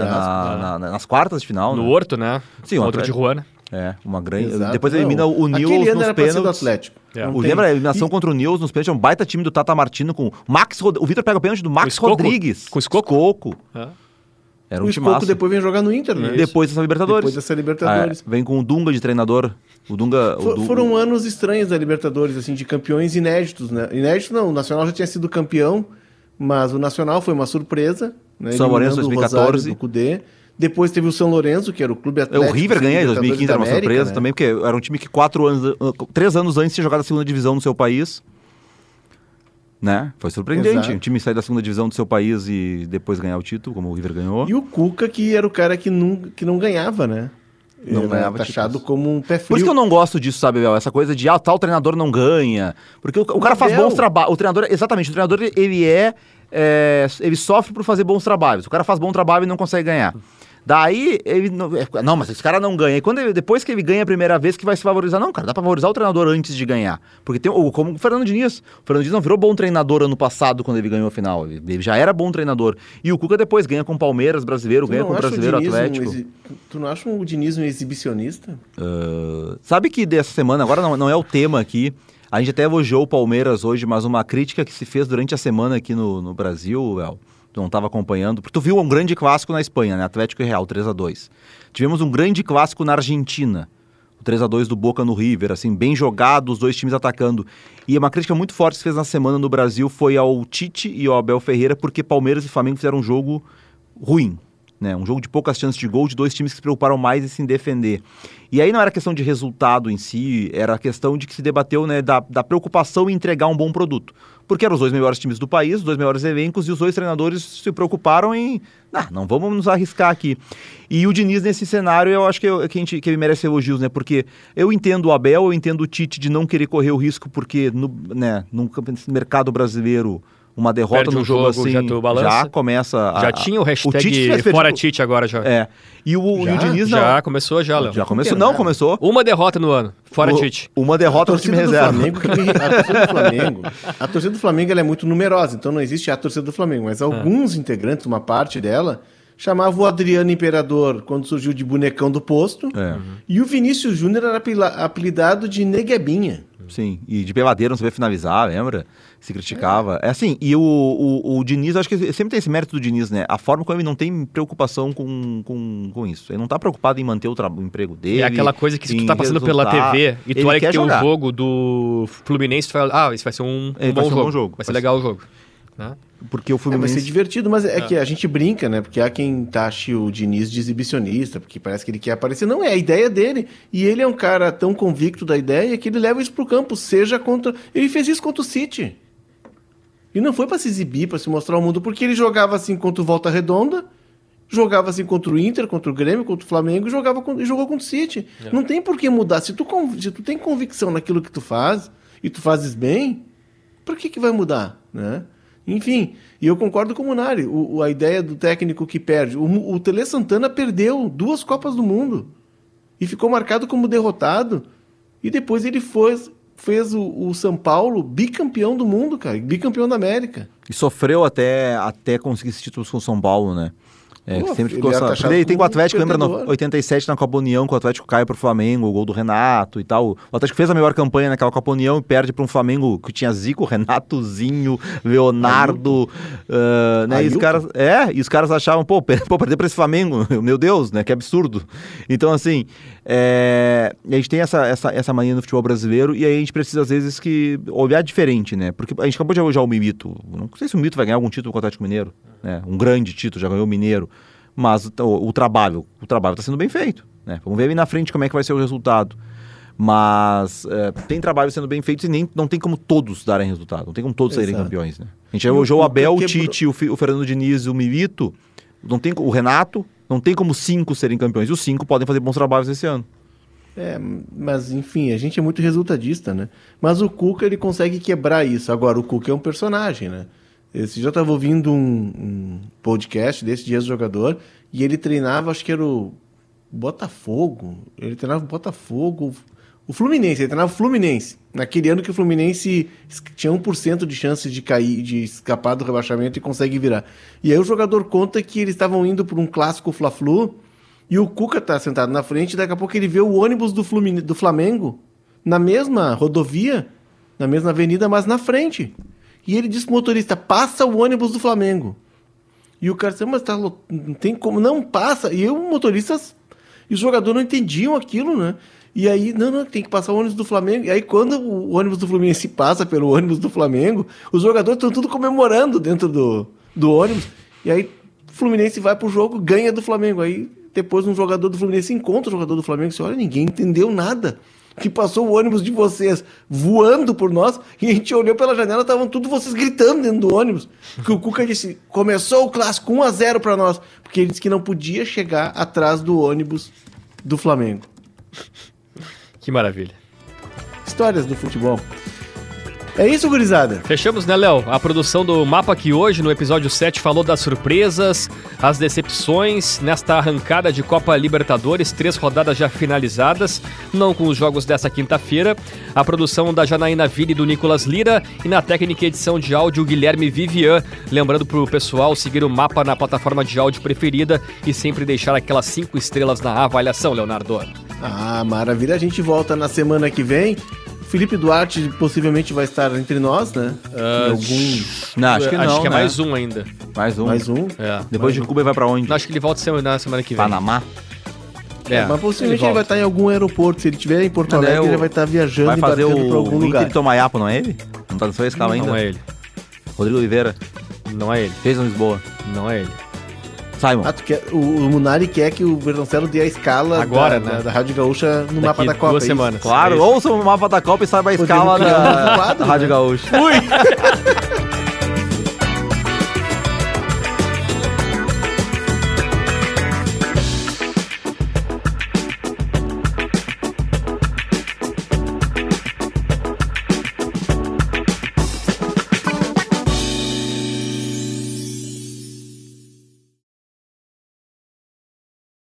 nas quartas de final, No né? Horto, né? Sim, Contra o Atlético. Tijuana. Uma grande... Exato. Depois elimina Não, o Nils aquele ano nos era pra ser do pênaltis. Atlético. É. Não tem. Lembra a eliminação contra o Nils nos pênaltis? É um baita time do Tata Martino com o Vitor pega o pênalti do Max Escoco? Rodrigues. Com o Escoco? Escoco. É. Era um O time Escoco depois vem jogar no Inter, né? Depois dessa Libertadores. Depois dessa Libertadores. Vem com o Dunga de treinador. O Dunga... Foram anos estranhos da Libertadores, assim, de campeões inéditos, né? Inéditos não, o Nacional já tinha sido campeão, mas o Nacional foi uma surpresa, né? São Lourenço, Eliminando o 2014. Rosário do Cudê. Depois teve o São Lourenço, que era o clube atlético. O River ganhou em Libertadores 2015, era uma da América, surpresa né? também, porque era um time que 3 anos antes tinha jogado a segunda divisão no seu país. Né? Foi surpreendente. Exato. Um time sair da segunda divisão do seu país e depois ganhar o título, como o River ganhou. E o Cuca, que era o cara que não ganhava, né? Não Era ganhava taxado títulos. como um pé frio. Por isso que eu não gosto disso, sabe, Bel? Essa coisa de, tal treinador não ganha. Porque o cara faz Abel. bons trabalhos. O treinador, exatamente, o treinador, ele sofre por fazer bons trabalhos. O cara faz bom trabalho e não consegue ganhar. Daí, ele não, mas esse cara não ganha. E depois que ele ganha a primeira vez, que vai se valorizar. Não, cara, dá pra valorizar o treinador antes de ganhar. Porque como o Fernando Diniz. O Fernando Diniz não virou bom treinador ano passado, quando ele ganhou a final. Ele já era bom treinador. E o Cuca depois ganha com o Palmeiras brasileiro, Tu ganha não com o acha brasileiro Diniz Atlético. Tu não acha o Diniz um exibicionista? Sabe que dessa semana, agora não é o tema aqui, a gente até elogiou o Palmeiras hoje, mas uma crítica que se fez durante a semana aqui no Brasil, El, tu não estava acompanhando, porque tu viu um grande clássico na Espanha, né? Atlético e Real, 3-2. Tivemos um grande clássico na Argentina, o 3-2 do Boca no River, assim, bem jogado, os dois times atacando. E uma crítica muito forte que se fez na semana no Brasil foi ao Tite e ao Abel Ferreira, porque Palmeiras e Flamengo fizeram um jogo ruim. Né, um jogo de poucas chances de gol, de dois times que se preocuparam mais em se defender. E aí não era questão de resultado em si, era a questão de que se debateu, né, da preocupação em entregar um bom produto. Porque eram os dois melhores times do país, os dois melhores elencos, e os dois treinadores se preocuparam em... não vamos nos arriscar aqui. E o Diniz, nesse cenário, eu acho que ele merece elogios, né? Porque eu entendo o Abel, eu entendo o Tite de não querer correr o risco, porque no mercado brasileiro uma derrota Perde no um jogo jogo, assim, já tu balança. já começa... Já tinha o Tite hashtag fez fora tipo- Tite agora já. É. E o Diniz não. Já começou já, Léo. Já começou? Não Não, quero começou. Uma derrota no ano, fora O- Tite. Uma derrota no time reserva. A torcida do Flamengo ela é muito numerosa, então não existe a torcida do Flamengo, mas alguns integrantes, uma parte dela, chamavam o Adriano Imperador quando surgiu de bonecão do posto, e o Vinícius Júnior era apelidado de Neguebinha. Sim, e de peladeiro não sabia finalizar, lembra? Se criticava. É assim, e o Diniz, acho que sempre tem esse mérito do Diniz, né? A forma como ele não tem preocupação com isso. Ele não tá preocupado em manter o emprego dele. É aquela coisa que se tu em tá passando pela resultar, TV e tu ele olha que quer tem um jogar. jogo do Fluminense, tu fala, esse vai ser um bom jogo. Vai ser legal o jogo. Né? Porque o Vai Fluminense... ser divertido, mas é que a gente brinca, né? Porque há quem taxe o Diniz de exibicionista, porque parece que ele quer aparecer. Não, é a ideia dele. E ele é um cara tão convicto da ideia que ele leva isso pro campo, seja contra... Ele fez isso contra o City. E não foi pra se exibir, pra se mostrar ao mundo, porque ele jogava assim contra o Volta Redonda, jogava assim contra o Inter, contra o Grêmio, contra o Flamengo, e jogou contra o City. Não tem por que mudar. Se tu tem convicção naquilo que tu faz, e tu fazes bem, por que vai mudar, né? Enfim, e eu concordo com o Munari, a ideia do técnico que perde. O Tele Santana perdeu 2 Copas do Mundo e ficou marcado como derrotado. E depois ele fez o São Paulo bicampeão do mundo, cara, bicampeão da América. E sofreu até conseguir esses títulos com o São Paulo, né? Pô, sempre ele ficou era essa... taxado Ele tem com o como Atlético, lembra, perdedor. no 87 na Copa União, que o Atlético cai pro Flamengo, o gol do Renato e tal. O Atlético fez a melhor campanha naquela Copa União e perde para um Flamengo que tinha Zico, Renatozinho, Leonardo, né? E os caras achavam, perder para esse Flamengo, meu Deus, né? Que absurdo. Então, assim, a gente tem essa mania no futebol brasileiro e aí a gente precisa, às vezes, olhar diferente, né? Porque a gente acabou de elogiar o Mimito. Não sei se o Mimito vai ganhar algum título com o Atlético Mineiro, né? Um grande título, já ganhou o Mineiro. Mas o trabalho está sendo bem feito, né? Vamos ver ali na frente como é que vai ser o resultado. Mas tem trabalho sendo bem feito e não tem como todos darem resultado. Não tem como todos saírem campeões, né? A gente elogiou o Abel, o Tite, o Fernando Diniz, o Milito, o Renato. Não tem como 5 serem campeões. E os 5 podem fazer bons trabalhos esse ano. Mas enfim, a gente é muito resultadista, né? Mas o Cuca, ele consegue quebrar isso. Agora, o Cuca é um personagem, né? Esse já estava ouvindo um podcast desse Dias do Jogador e ele treinava, acho que era o Botafogo. Ele treinava o Botafogo, o Fluminense. Ele treinava o Fluminense. Naquele ano que o Fluminense tinha 1% de chance de cair, de escapar do rebaixamento e consegue virar. E aí o jogador conta que eles estavam indo por um clássico Fla-Flu e o Cuca tá sentado na frente e daqui a pouco ele vê o ônibus do Flamengo na mesma rodovia, na mesma avenida, mas na frente. E ele disse pro motorista, passa o ônibus do Flamengo. E o cara disse, mas não tem como, não passa. E o motorista e os jogadores não entendiam aquilo, né? E aí, não, tem que passar o ônibus do Flamengo. E aí, quando o ônibus do Fluminense passa pelo ônibus do Flamengo, os jogadores estão tudo comemorando dentro do ônibus. E aí, o Fluminense vai pro jogo, ganha do Flamengo. Aí, depois, um jogador do Fluminense encontra o jogador do Flamengo e diz, olha, ninguém entendeu nada. Que passou o ônibus de vocês voando por nós, e a gente olhou pela janela, estavam tudo vocês gritando dentro do ônibus. Que o Cuca disse, começou o clássico 1-0 para nós, porque ele disse que não podia chegar atrás do ônibus do Flamengo. Que maravilha. Histórias do futebol. É isso, gurizada. Fechamos, né, Léo? A produção do Mapa que hoje, no episódio 7, falou das surpresas, as decepções, nesta arrancada de Copa Libertadores, 3 rodadas já finalizadas, não com os jogos dessa quinta-feira. A produção da Janaína Ville e do Nicolas Lira e na técnica e edição de áudio, Guilherme Vivian. Lembrando pro pessoal seguir o Mapa na plataforma de áudio preferida e sempre deixar aquelas 5 estrelas na avaliação, Leonardo. Ah, maravilha. A gente volta na semana que vem. Felipe Duarte possivelmente vai estar entre nós, né? Não, acho que não, Acho que é né? mais um ainda. Mais um. É. Depois de Cuba, ele vai pra onde? Não, acho que ele volta na semana que vem. Panamá? Mas possivelmente ele vai estar em algum aeroporto. Se ele estiver em Porto Alegre, ele vai estar viajando vai e fazer embarcando pra algum o lugar. Inter Tomaiapo, não é ele? Não tá na sua escala ainda? Não é ele. Rodrigo Oliveira? Não é ele. Fez em Lisboa? Não é ele. Simon? O Munari quer que o Bertoncello dê a escala agora, da, né? da Rádio Gaúcha no mapa da Copa. 2 semanas. Claro, ouça o mapa da Copa e saiba a escala criar um novo da quadro, Rádio né? Gaúcha. Fui!